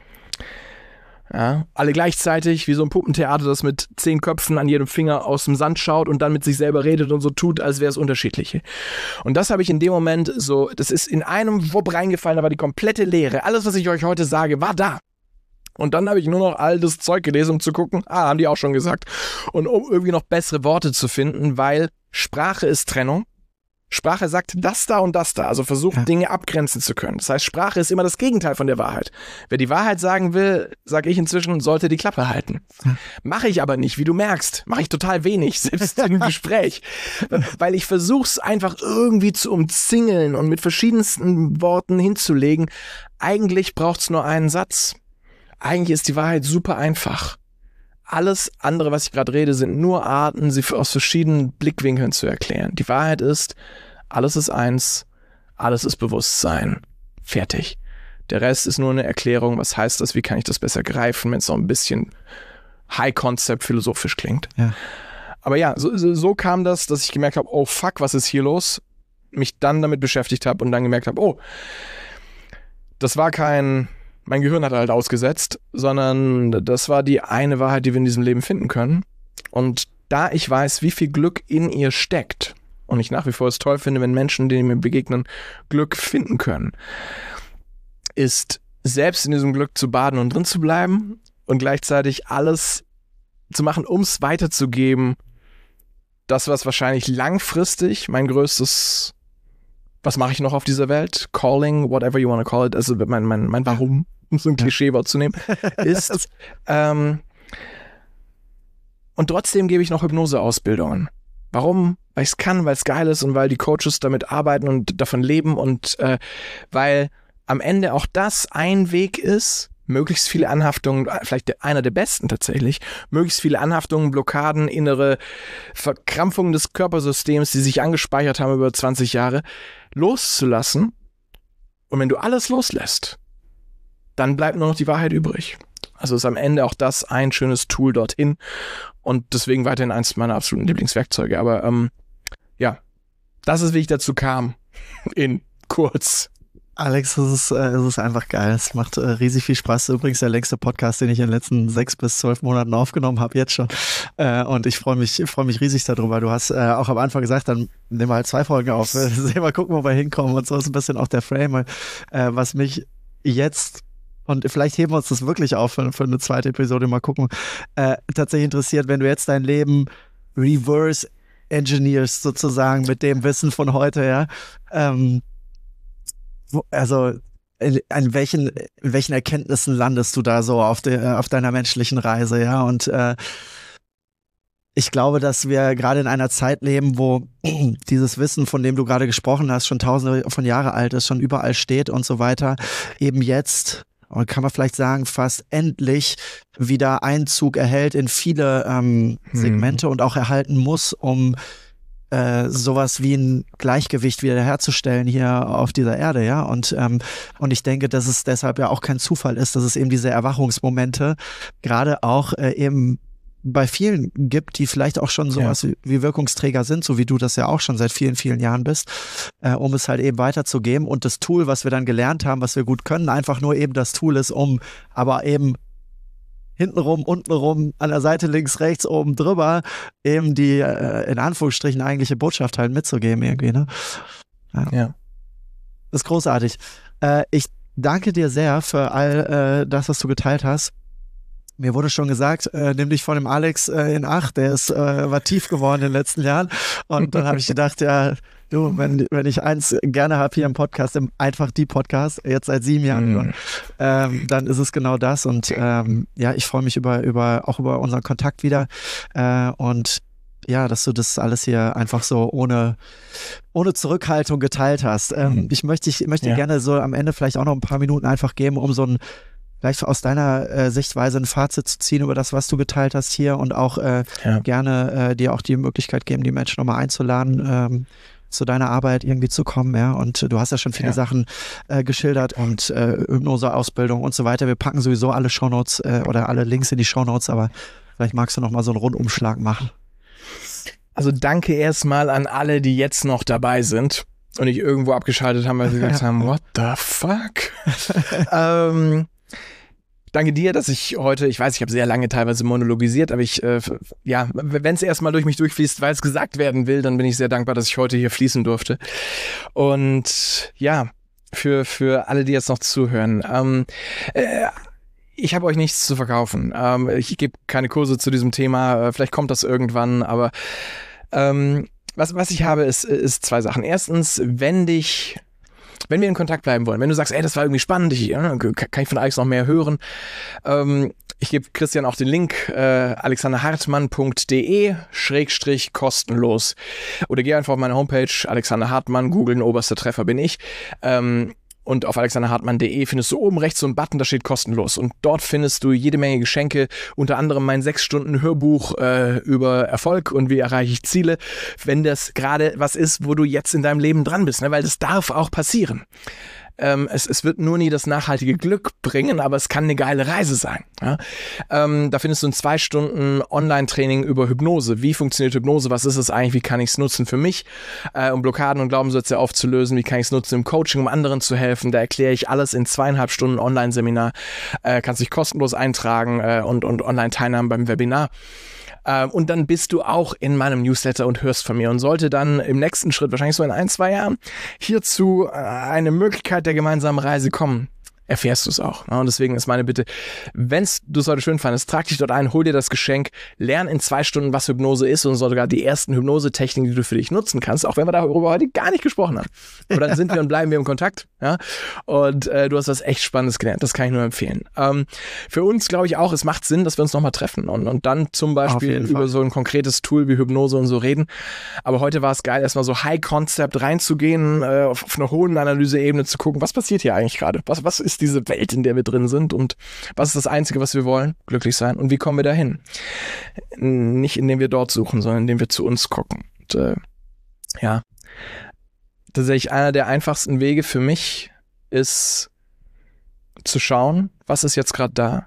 Ja, alle gleichzeitig, wie so ein Puppentheater, das mit zehn Köpfen an jedem Finger aus dem Sand schaut und dann mit sich selber redet und so tut, als wäre es unterschiedliche. Und das habe ich in dem Moment so, das ist in einem Wupp reingefallen, da war die komplette Leere. Alles, was ich euch heute sage, war da. Und dann habe ich nur noch all das Zeug gelesen, um zu gucken, ah, haben die auch schon gesagt. Und um irgendwie noch bessere Worte zu finden, weil Sprache ist Trennung. Sprache sagt das da und das da, also versucht ja. Dinge abgrenzen zu können. Das heißt, Sprache ist immer das Gegenteil von der Wahrheit. Wer die Wahrheit sagen will, sage ich inzwischen, sollte die Klappe halten. Ja. Mache ich aber nicht, wie du merkst. Mache ich total wenig, selbst im Gespräch. Weil ich versuche es einfach irgendwie zu umzingeln und mit verschiedensten Worten hinzulegen. Eigentlich braucht es nur einen Satz. Eigentlich ist die Wahrheit super einfach. Alles andere, was ich gerade rede, sind nur Arten, sie aus verschiedenen Blickwinkeln zu erklären. Die Wahrheit ist, alles ist eins, alles ist Bewusstsein. Fertig. Der Rest ist nur eine Erklärung, was heißt das, wie kann ich das besser greifen, wenn es so ein bisschen High-Concept philosophisch klingt. Ja. Aber ja, so, so kam das, dass ich gemerkt habe, oh fuck, was ist hier los? Mich dann damit beschäftigt habe und dann gemerkt habe, oh, das war kein... Mein Gehirn hat halt ausgesetzt, sondern das war die eine Wahrheit, die wir in diesem Leben finden können. Und da ich weiß, wie viel Glück in ihr steckt und ich nach wie vor es toll finde, wenn Menschen, denen mir begegnen, Glück finden können, ist selbst in diesem Glück zu baden und drin zu bleiben und gleichzeitig alles zu machen, um es weiterzugeben. Das, was wahrscheinlich langfristig mein größtes... Was mache ich noch auf dieser Welt? Calling, whatever you want to call it, also mein, mein, mein Warum, um so ein Klischeewort zu nehmen, ist, ähm, und trotzdem gebe ich noch Hypnoseausbildungen. Warum? Weil ich es kann, weil es geil ist und weil die Coaches damit arbeiten und davon leben und äh, weil am Ende auch das ein Weg ist, möglichst viele Anhaftungen, vielleicht einer der besten tatsächlich, möglichst viele Anhaftungen, Blockaden, innere Verkrampfungen des Körpersystems, die sich angespeichert haben über zwanzig Jahre, loszulassen. Und wenn du alles loslässt, dann bleibt nur noch die Wahrheit übrig. Also ist am Ende auch das ein schönes Tool dorthin und deswegen weiterhin eins meiner absoluten Lieblingswerkzeuge. Aber ähm, ja, das ist, wie ich dazu kam, in kurz. Alex, es ist, äh, es ist einfach geil. Es macht äh, riesig viel Spaß. Übrigens der längste Podcast, den ich in den letzten sechs bis zwölf Monaten aufgenommen habe, jetzt schon. Äh, und ich freue mich, freue mich riesig darüber. Du hast äh, auch am Anfang gesagt, dann nehmen wir halt zwei Folgen auf. Sehen mal gucken, wo wir hinkommen. Und so ist ein bisschen auch der Frame, äh, was mich jetzt, und vielleicht heben wir uns das wirklich auf für, für eine zweite Episode, mal gucken, äh, tatsächlich interessiert, wenn du jetzt dein Leben reverse engineerst sozusagen mit dem Wissen von heute, ja, ähm, also in, in welchen in welchen Erkenntnissen landest du da so auf der auf deiner menschlichen Reise, ja? Und äh, ich glaube, dass wir gerade in einer Zeit leben, wo dieses Wissen, von dem du gerade gesprochen hast, schon tausende von Jahren alt ist, schon überall steht und so weiter, eben jetzt, und kann man vielleicht sagen, fast endlich wieder Einzug erhält in viele ähm, Segmente hm. und auch erhalten muss, um Äh, sowas wie ein Gleichgewicht wiederherzustellen hier auf dieser Erde, ja. Und, ähm, und ich denke, dass es deshalb ja auch kein Zufall ist, dass es eben diese Erwachungsmomente gerade auch äh, eben bei vielen gibt, die vielleicht auch schon sowas ja. wie, wie Wirkungsträger sind, so wie du das ja auch schon seit vielen, vielen Jahren bist, äh, um es halt eben weiterzugeben. Und das Tool, was wir dann gelernt haben, was wir gut können, einfach nur eben das Tool ist, um aber eben hintenrum, untenrum, an der Seite links, rechts, oben drüber, eben die, äh, in Anführungsstrichen, eigentliche Botschaft halt mitzugeben irgendwie, ne? Ja. ja. Das ist großartig. Äh, ich danke dir sehr für all äh, das, was du geteilt hast. Mir wurde schon gesagt, äh, nimm dich von dem Alex äh, in Acht, der ist, äh, war tief geworden in den letzten Jahren. Und dann habe ich gedacht, ja, du, wenn, wenn ich eins gerne habe hier im Podcast, im einfach die Podcast, jetzt seit sieben Jahren schon, mm. ähm, dann ist es genau das. Und ähm, ja, ich freue mich über, über auch über unseren Kontakt wieder. Äh, und ja, dass du das alles hier einfach so ohne, ohne Zurückhaltung geteilt hast. Ähm, ich möchte, ich möchte Ja. gerne so am Ende vielleicht auch noch ein paar Minuten einfach geben, um so ein, vielleicht aus deiner äh, Sichtweise ein Fazit zu ziehen über das, was du geteilt hast hier und auch äh, Ja. gerne äh, dir auch die Möglichkeit geben, die Menschen nochmal einzuladen, ähm, zu deiner Arbeit irgendwie zu kommen, ja. Und äh, du hast ja schon viele Ja. Sachen äh, geschildert und äh, Hypnose-Ausbildung und so weiter. Wir packen sowieso alle Shownotes äh, oder alle Links in die Shownotes, aber vielleicht magst du nochmal so einen Rundumschlag machen. Also danke erstmal an alle, die jetzt noch dabei sind und nicht irgendwo abgeschaltet haben, weil sie gesagt haben, what the fuck? ähm, danke dir, dass ich heute, ich weiß, ich habe sehr lange teilweise monologisiert, aber ich, äh, ja, wenn es erstmal durch mich durchfließt, weil es gesagt werden will, dann bin ich sehr dankbar, dass ich heute hier fließen durfte. Und ja, für, für alle, die jetzt noch zuhören, ähm, äh, ich habe euch nichts zu verkaufen. Ähm, ich gebe keine Kurse zu diesem Thema. Äh, vielleicht kommt das irgendwann, aber ähm, was, was ich habe, ist, ist zwei Sachen. Erstens, wenn dich, wenn wir in Kontakt bleiben wollen, wenn du sagst, ey, das war irgendwie spannend, ich, ja, kann ich von Alex noch mehr hören, ähm, ich gebe Christian auch den Link, äh, alexanderhartmann.de schrägstrich kostenlos. Oder geh einfach auf meine Homepage, Alexander Hartmann, googeln, oberster Treffer bin ich. Ähm, Und auf alexanderhartmann punkt de findest du oben rechts so einen Button, da steht kostenlos. Und dort findest du jede Menge Geschenke, unter anderem mein sechs Stunden Hörbuch äh, über Erfolg und wie erreiche ich Ziele, wenn das gerade was ist, wo du jetzt in deinem Leben dran bist, ne? Weil das darf auch passieren. Ähm, es, es wird nur nie das nachhaltige Glück bringen, aber es kann eine geile Reise sein. Ja? Ähm, da findest du ein zwei Stunden Online-Training über Hypnose. Wie funktioniert Hypnose? Was ist es eigentlich? Wie kann ich es nutzen für mich, äh, um Blockaden und Glaubenssätze aufzulösen? Wie kann ich es nutzen im Coaching, um anderen zu helfen? Da erkläre ich alles in zweieinhalb Stunden Online-Seminar. Äh, kannst dich kostenlos eintragen äh, und, und online teilnehmen beim Webinar. Und dann bist du auch in meinem Newsletter und hörst von mir und sollte dann im nächsten Schritt, wahrscheinlich so in ein, zwei Jahren, hierzu eine Möglichkeit der gemeinsamen Reise kommen, erfährst du es auch. Und deswegen ist meine Bitte, wenn du es heute schön fandest, trag dich dort ein, hol dir das Geschenk, lern in zwei Stunden, was Hypnose ist und sogar die ersten Hypnose-Techniken, die du für dich nutzen kannst, auch wenn wir darüber heute gar nicht gesprochen haben. Aber dann sind wir und bleiben wir im Kontakt. Ja? Und äh, du hast was echt Spannendes gelernt, das kann ich nur empfehlen. Ähm, für uns glaube ich auch, es macht Sinn, dass wir uns nochmal treffen und, und dann zum Beispiel über so ein konkretes Tool wie Hypnose und so reden. Aber heute war es geil, erstmal so High-Concept reinzugehen, äh, auf, auf einer hohen Analyseebene zu gucken, was passiert hier eigentlich gerade? Was, was ist diese Welt, in der wir drin sind und was ist das Einzige, was wir wollen? Glücklich sein. Und wie kommen wir dahin? Nicht indem wir dort suchen, sondern indem wir zu uns gucken. Und, äh, ja, tatsächlich einer der einfachsten Wege für mich ist zu schauen, was ist jetzt gerade da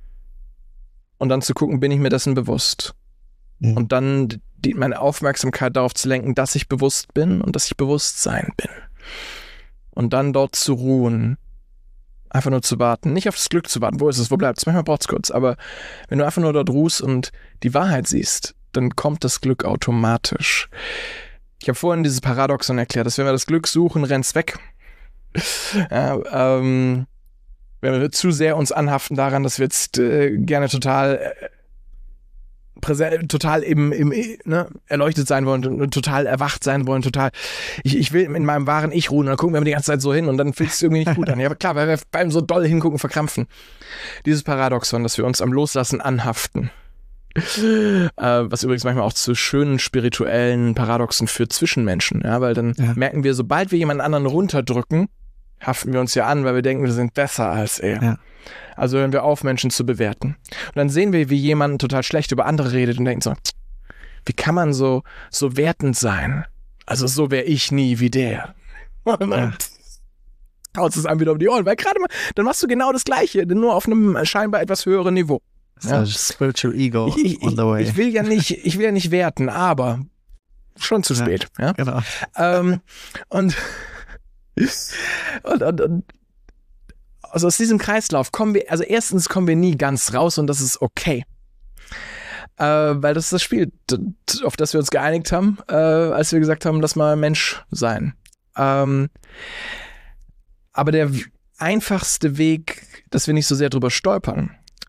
und dann zu gucken, bin ich mir dessen bewusst? Mhm. Und dann die, meine Aufmerksamkeit darauf zu lenken, dass ich bewusst bin und dass ich Bewusstsein bin. Und dann dort zu ruhen, einfach nur zu warten, nicht auf das Glück zu warten, wo ist es, wo bleibt es, manchmal braucht es kurz, aber wenn du einfach nur dort ruhst und die Wahrheit siehst, dann kommt das Glück automatisch. Ich habe vorhin dieses Paradoxon erklärt, dass wenn wir das Glück suchen, rennt es weg. ja, ähm, wenn wir zu sehr uns anhaften daran, dass wir jetzt äh, gerne total äh, präsent, total im, im ne, erleuchtet sein wollen, total erwacht sein wollen, total, ich, ich will in meinem wahren Ich ruhen und dann gucken wir die ganze Zeit so hin und dann fühlt es irgendwie nicht gut an. Ja, aber klar, weil wir beim so doll hingucken, verkrampfen. Dieses Paradoxon, dass wir uns am Loslassen anhaften, äh, was übrigens manchmal auch zu schönen spirituellen Paradoxen führt zwischen Menschen, ja, weil dann ja. merken wir, sobald wir jemanden anderen runterdrücken, haften wir uns ja an, weil wir denken, wir sind besser als er. Ja. Also hören wir auf, Menschen zu bewerten. Und dann sehen wir, wie jemand total schlecht über andere redet und denken so, wie kann man so, so wertend sein? Also so wäre ich nie wie der. Ja. Haut es einem wieder um die Ohren, weil gerade mal, dann machst du genau das Gleiche, nur auf einem scheinbar etwas höheren Niveau. Ja. Spiritual Ego ich, ich, on the way. Ich will ja nicht, ich will ja nicht werten, aber schon zu spät. Ja, ja? Genau. Ähm, und, und, und, und also aus diesem Kreislauf kommen wir, also erstens kommen wir nie ganz raus und das ist okay. Äh, weil das ist das Spiel, auf das wir uns geeinigt haben, äh, als wir gesagt haben, lass mal Mensch sein. Ähm, aber der einfachste Weg, dass wir nicht so sehr drüber stolpern,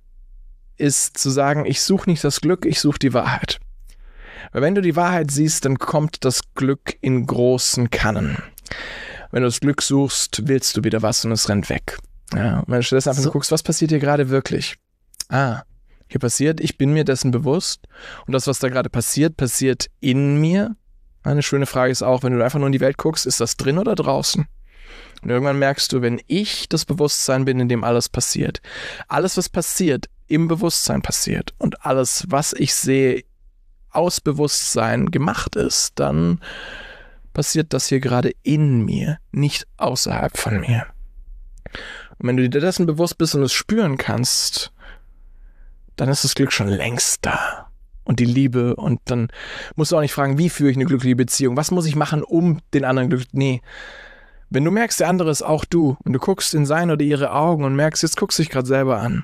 ist zu sagen, ich suche nicht das Glück, ich suche die Wahrheit. Weil wenn du die Wahrheit siehst, dann kommt das Glück in großen Kannen. Wenn du das Glück suchst, willst du wieder was und es rennt weg. Ja, und wenn du stattdessen einfach so guckst, was passiert hier gerade wirklich? Ah, hier passiert. Ich bin mir dessen bewusst. Und das, was da gerade passiert, passiert in mir. Eine schöne Frage ist auch, wenn du einfach nur in die Welt guckst, ist das drin oder draußen? Und irgendwann merkst du, wenn ich das Bewusstsein bin, in dem alles passiert, alles, was passiert, im Bewusstsein passiert und alles, was ich sehe, aus Bewusstsein gemacht ist, dann passiert das hier gerade in mir, nicht außerhalb von mir. Und wenn du dir dessen bewusst bist und es spüren kannst, dann ist das Glück schon längst da. Und die Liebe. Und dann musst du auch nicht fragen, wie führe ich eine glückliche Beziehung? Was muss ich machen, um den anderen glücklich... Nee. Wenn du merkst, der andere ist auch du und du guckst in seine oder ihre Augen und merkst, jetzt guckst du dich gerade selber an,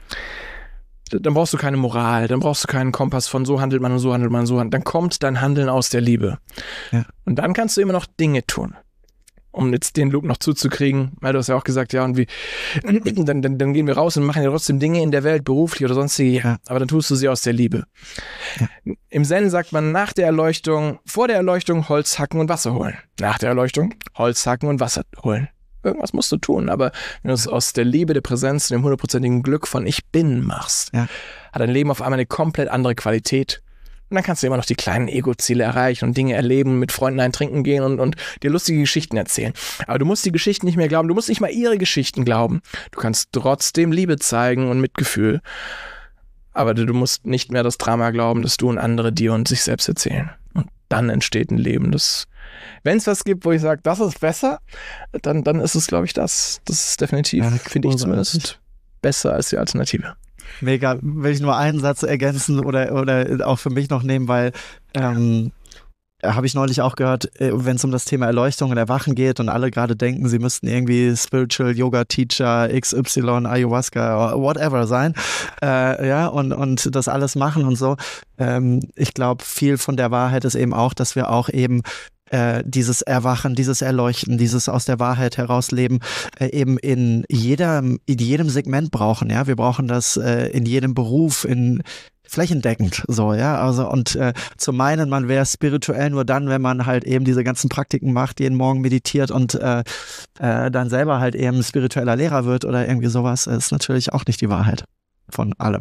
dann brauchst du keine Moral, dann brauchst du keinen Kompass von so handelt man und so handelt man und so handelt. Dann kommt dein Handeln aus der Liebe. Ja. Und dann kannst du immer noch Dinge tun, um jetzt den Loop noch zuzukriegen, weil du hast ja auch gesagt, ja, und wie, dann, dann, dann gehen wir raus und machen ja trotzdem Dinge in der Welt, beruflich oder sonstige, ja, aber dann tust du sie aus der Liebe. Ja. Im Zen sagt man nach der Erleuchtung, vor der Erleuchtung Holz hacken und Wasser holen. Nach der Erleuchtung Holz hacken und Wasser holen. Irgendwas musst du tun, aber wenn du es aus der Liebe, der Präsenz, dem hundertprozentigen Glück von Ich Bin machst, ja, hat dein Leben auf einmal eine komplett andere Qualität. Und dann kannst du immer noch die kleinen Ego-Ziele erreichen und Dinge erleben, mit Freunden ein Trinken gehen und, und dir lustige Geschichten erzählen. Aber du musst die Geschichten nicht mehr glauben, du musst nicht mal ihre Geschichten glauben. Du kannst trotzdem Liebe zeigen und Mitgefühl. Aber du, du musst nicht mehr das Drama glauben, das du und andere dir und sich selbst erzählen. Und dann entsteht ein Leben, das, wenn es was gibt, wo ich sage, das ist besser, dann, dann ist es, glaube ich, das. Das ist definitiv, ja, finde ich zumindest, besser als die Alternative. Mega, will ich nur einen Satz ergänzen oder, oder auch für mich noch nehmen, weil ähm, habe ich neulich auch gehört, wenn es um das Thema Erleuchtung und Erwachen geht und alle gerade denken, sie müssten irgendwie Spiritual Yoga Teacher, X Y, Ayahuasca, whatever sein, äh, ja, und, und das alles machen und so. Ähm, ich glaube, viel von der Wahrheit ist eben auch, dass wir auch eben Äh, dieses Erwachen, dieses Erleuchten, dieses aus der Wahrheit herausleben äh, eben in jedem, in jedem Segment brauchen, ja. Wir brauchen das äh, in jedem Beruf, in flächendeckend so, ja, also und äh, zu meinen, man wäre spirituell nur dann, wenn man halt eben diese ganzen Praktiken macht, jeden Morgen meditiert und äh, äh, dann selber halt eben spiritueller Lehrer wird oder irgendwie sowas, ist natürlich auch nicht die Wahrheit von allem.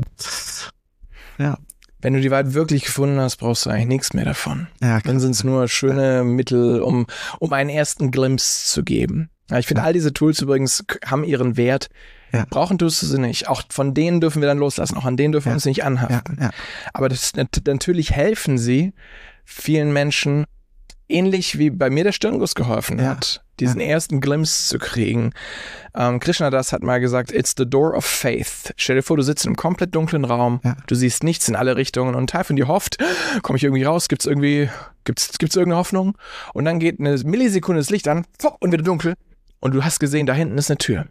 Ja. Wenn du die Wahrheit wirklich gefunden hast, brauchst du eigentlich nichts mehr davon. Ja, dann sind es nur schöne Mittel, um, um einen ersten Glimpse zu geben. Ja, ich finde, all diese Tools übrigens haben ihren Wert. Ja. Brauchen tust du sie nicht. Auch von denen dürfen wir dann loslassen. Auch an denen dürfen wir ja. uns nicht anhaften. Ja. Ja. Aber das, natürlich helfen sie vielen Menschen, ähnlich wie bei mir der Stirnguss geholfen ja. hat, diesen ja. ersten Glimpse zu kriegen. Ähm, Krishna Das hat mal gesagt, it's the door of faith. Stell dir vor, du sitzt in einem komplett dunklen Raum, ja. du siehst nichts in alle Richtungen und ein Teil von dir hofft, komme ich irgendwie raus, gibt's irgendwie, gibt's, gibt's irgendeine Hoffnung? Und dann geht eine Millisekunde das Licht an, und wieder dunkel und du hast gesehen, da hinten ist eine Tür.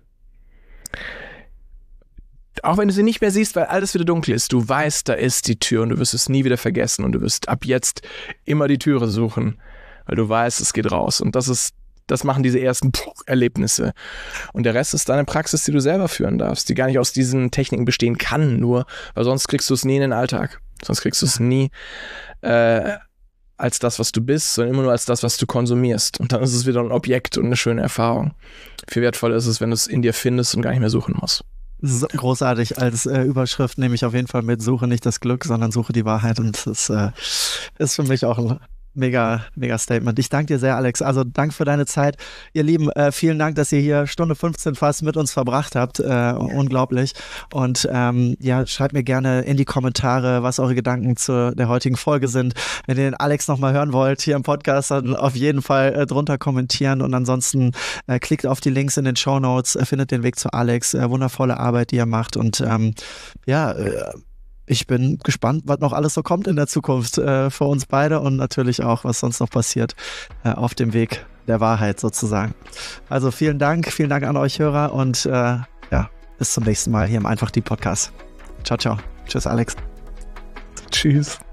Auch wenn du sie nicht mehr siehst, weil alles wieder dunkel ist, du weißt, da ist die Tür und du wirst es nie wieder vergessen und du wirst ab jetzt immer die Türe suchen, weil du weißt, es geht raus. Und das ist, das machen diese ersten Erlebnisse. Und der Rest ist deine Praxis, die du selber führen darfst, die gar nicht aus diesen Techniken bestehen kann, nur, weil sonst kriegst du es nie in den Alltag. Sonst kriegst du es nie äh, als das, was du bist, sondern immer nur als das, was du konsumierst. Und dann ist es wieder ein Objekt und eine schöne Erfahrung. Viel wertvoller ist es, wenn du es in dir findest und gar nicht mehr suchen musst. So großartig als äh, Überschrift nehme ich auf jeden Fall mit, suche nicht das Glück, sondern suche die Wahrheit, und das äh, ist für mich auch ein mega, mega Statement. Ich danke dir sehr, Alex. Also danke für deine Zeit. Ihr Lieben, äh, vielen Dank, dass ihr hier Stunde fünfzehn fast mit uns verbracht habt. Äh, unglaublich. Und ähm, ja, schreibt mir gerne in die Kommentare, was eure Gedanken zu der heutigen Folge sind. Wenn ihr den Alex nochmal hören wollt, hier im Podcast, dann auf jeden Fall äh, drunter kommentieren, und ansonsten äh, klickt auf die Links in den Shownotes, äh, findet den Weg zu Alex. Äh, wundervolle Arbeit, die er macht, und ähm, ja, äh, ich bin gespannt, was noch alles so kommt in der Zukunft äh, für uns beide, und natürlich auch, was sonst noch passiert äh, auf dem Weg der Wahrheit sozusagen. Also vielen Dank, vielen Dank an euch Hörer, und äh, ja, bis zum nächsten Mal hier im Einfach die Podcast. Ciao, ciao. Tschüss, Alex. Tschüss.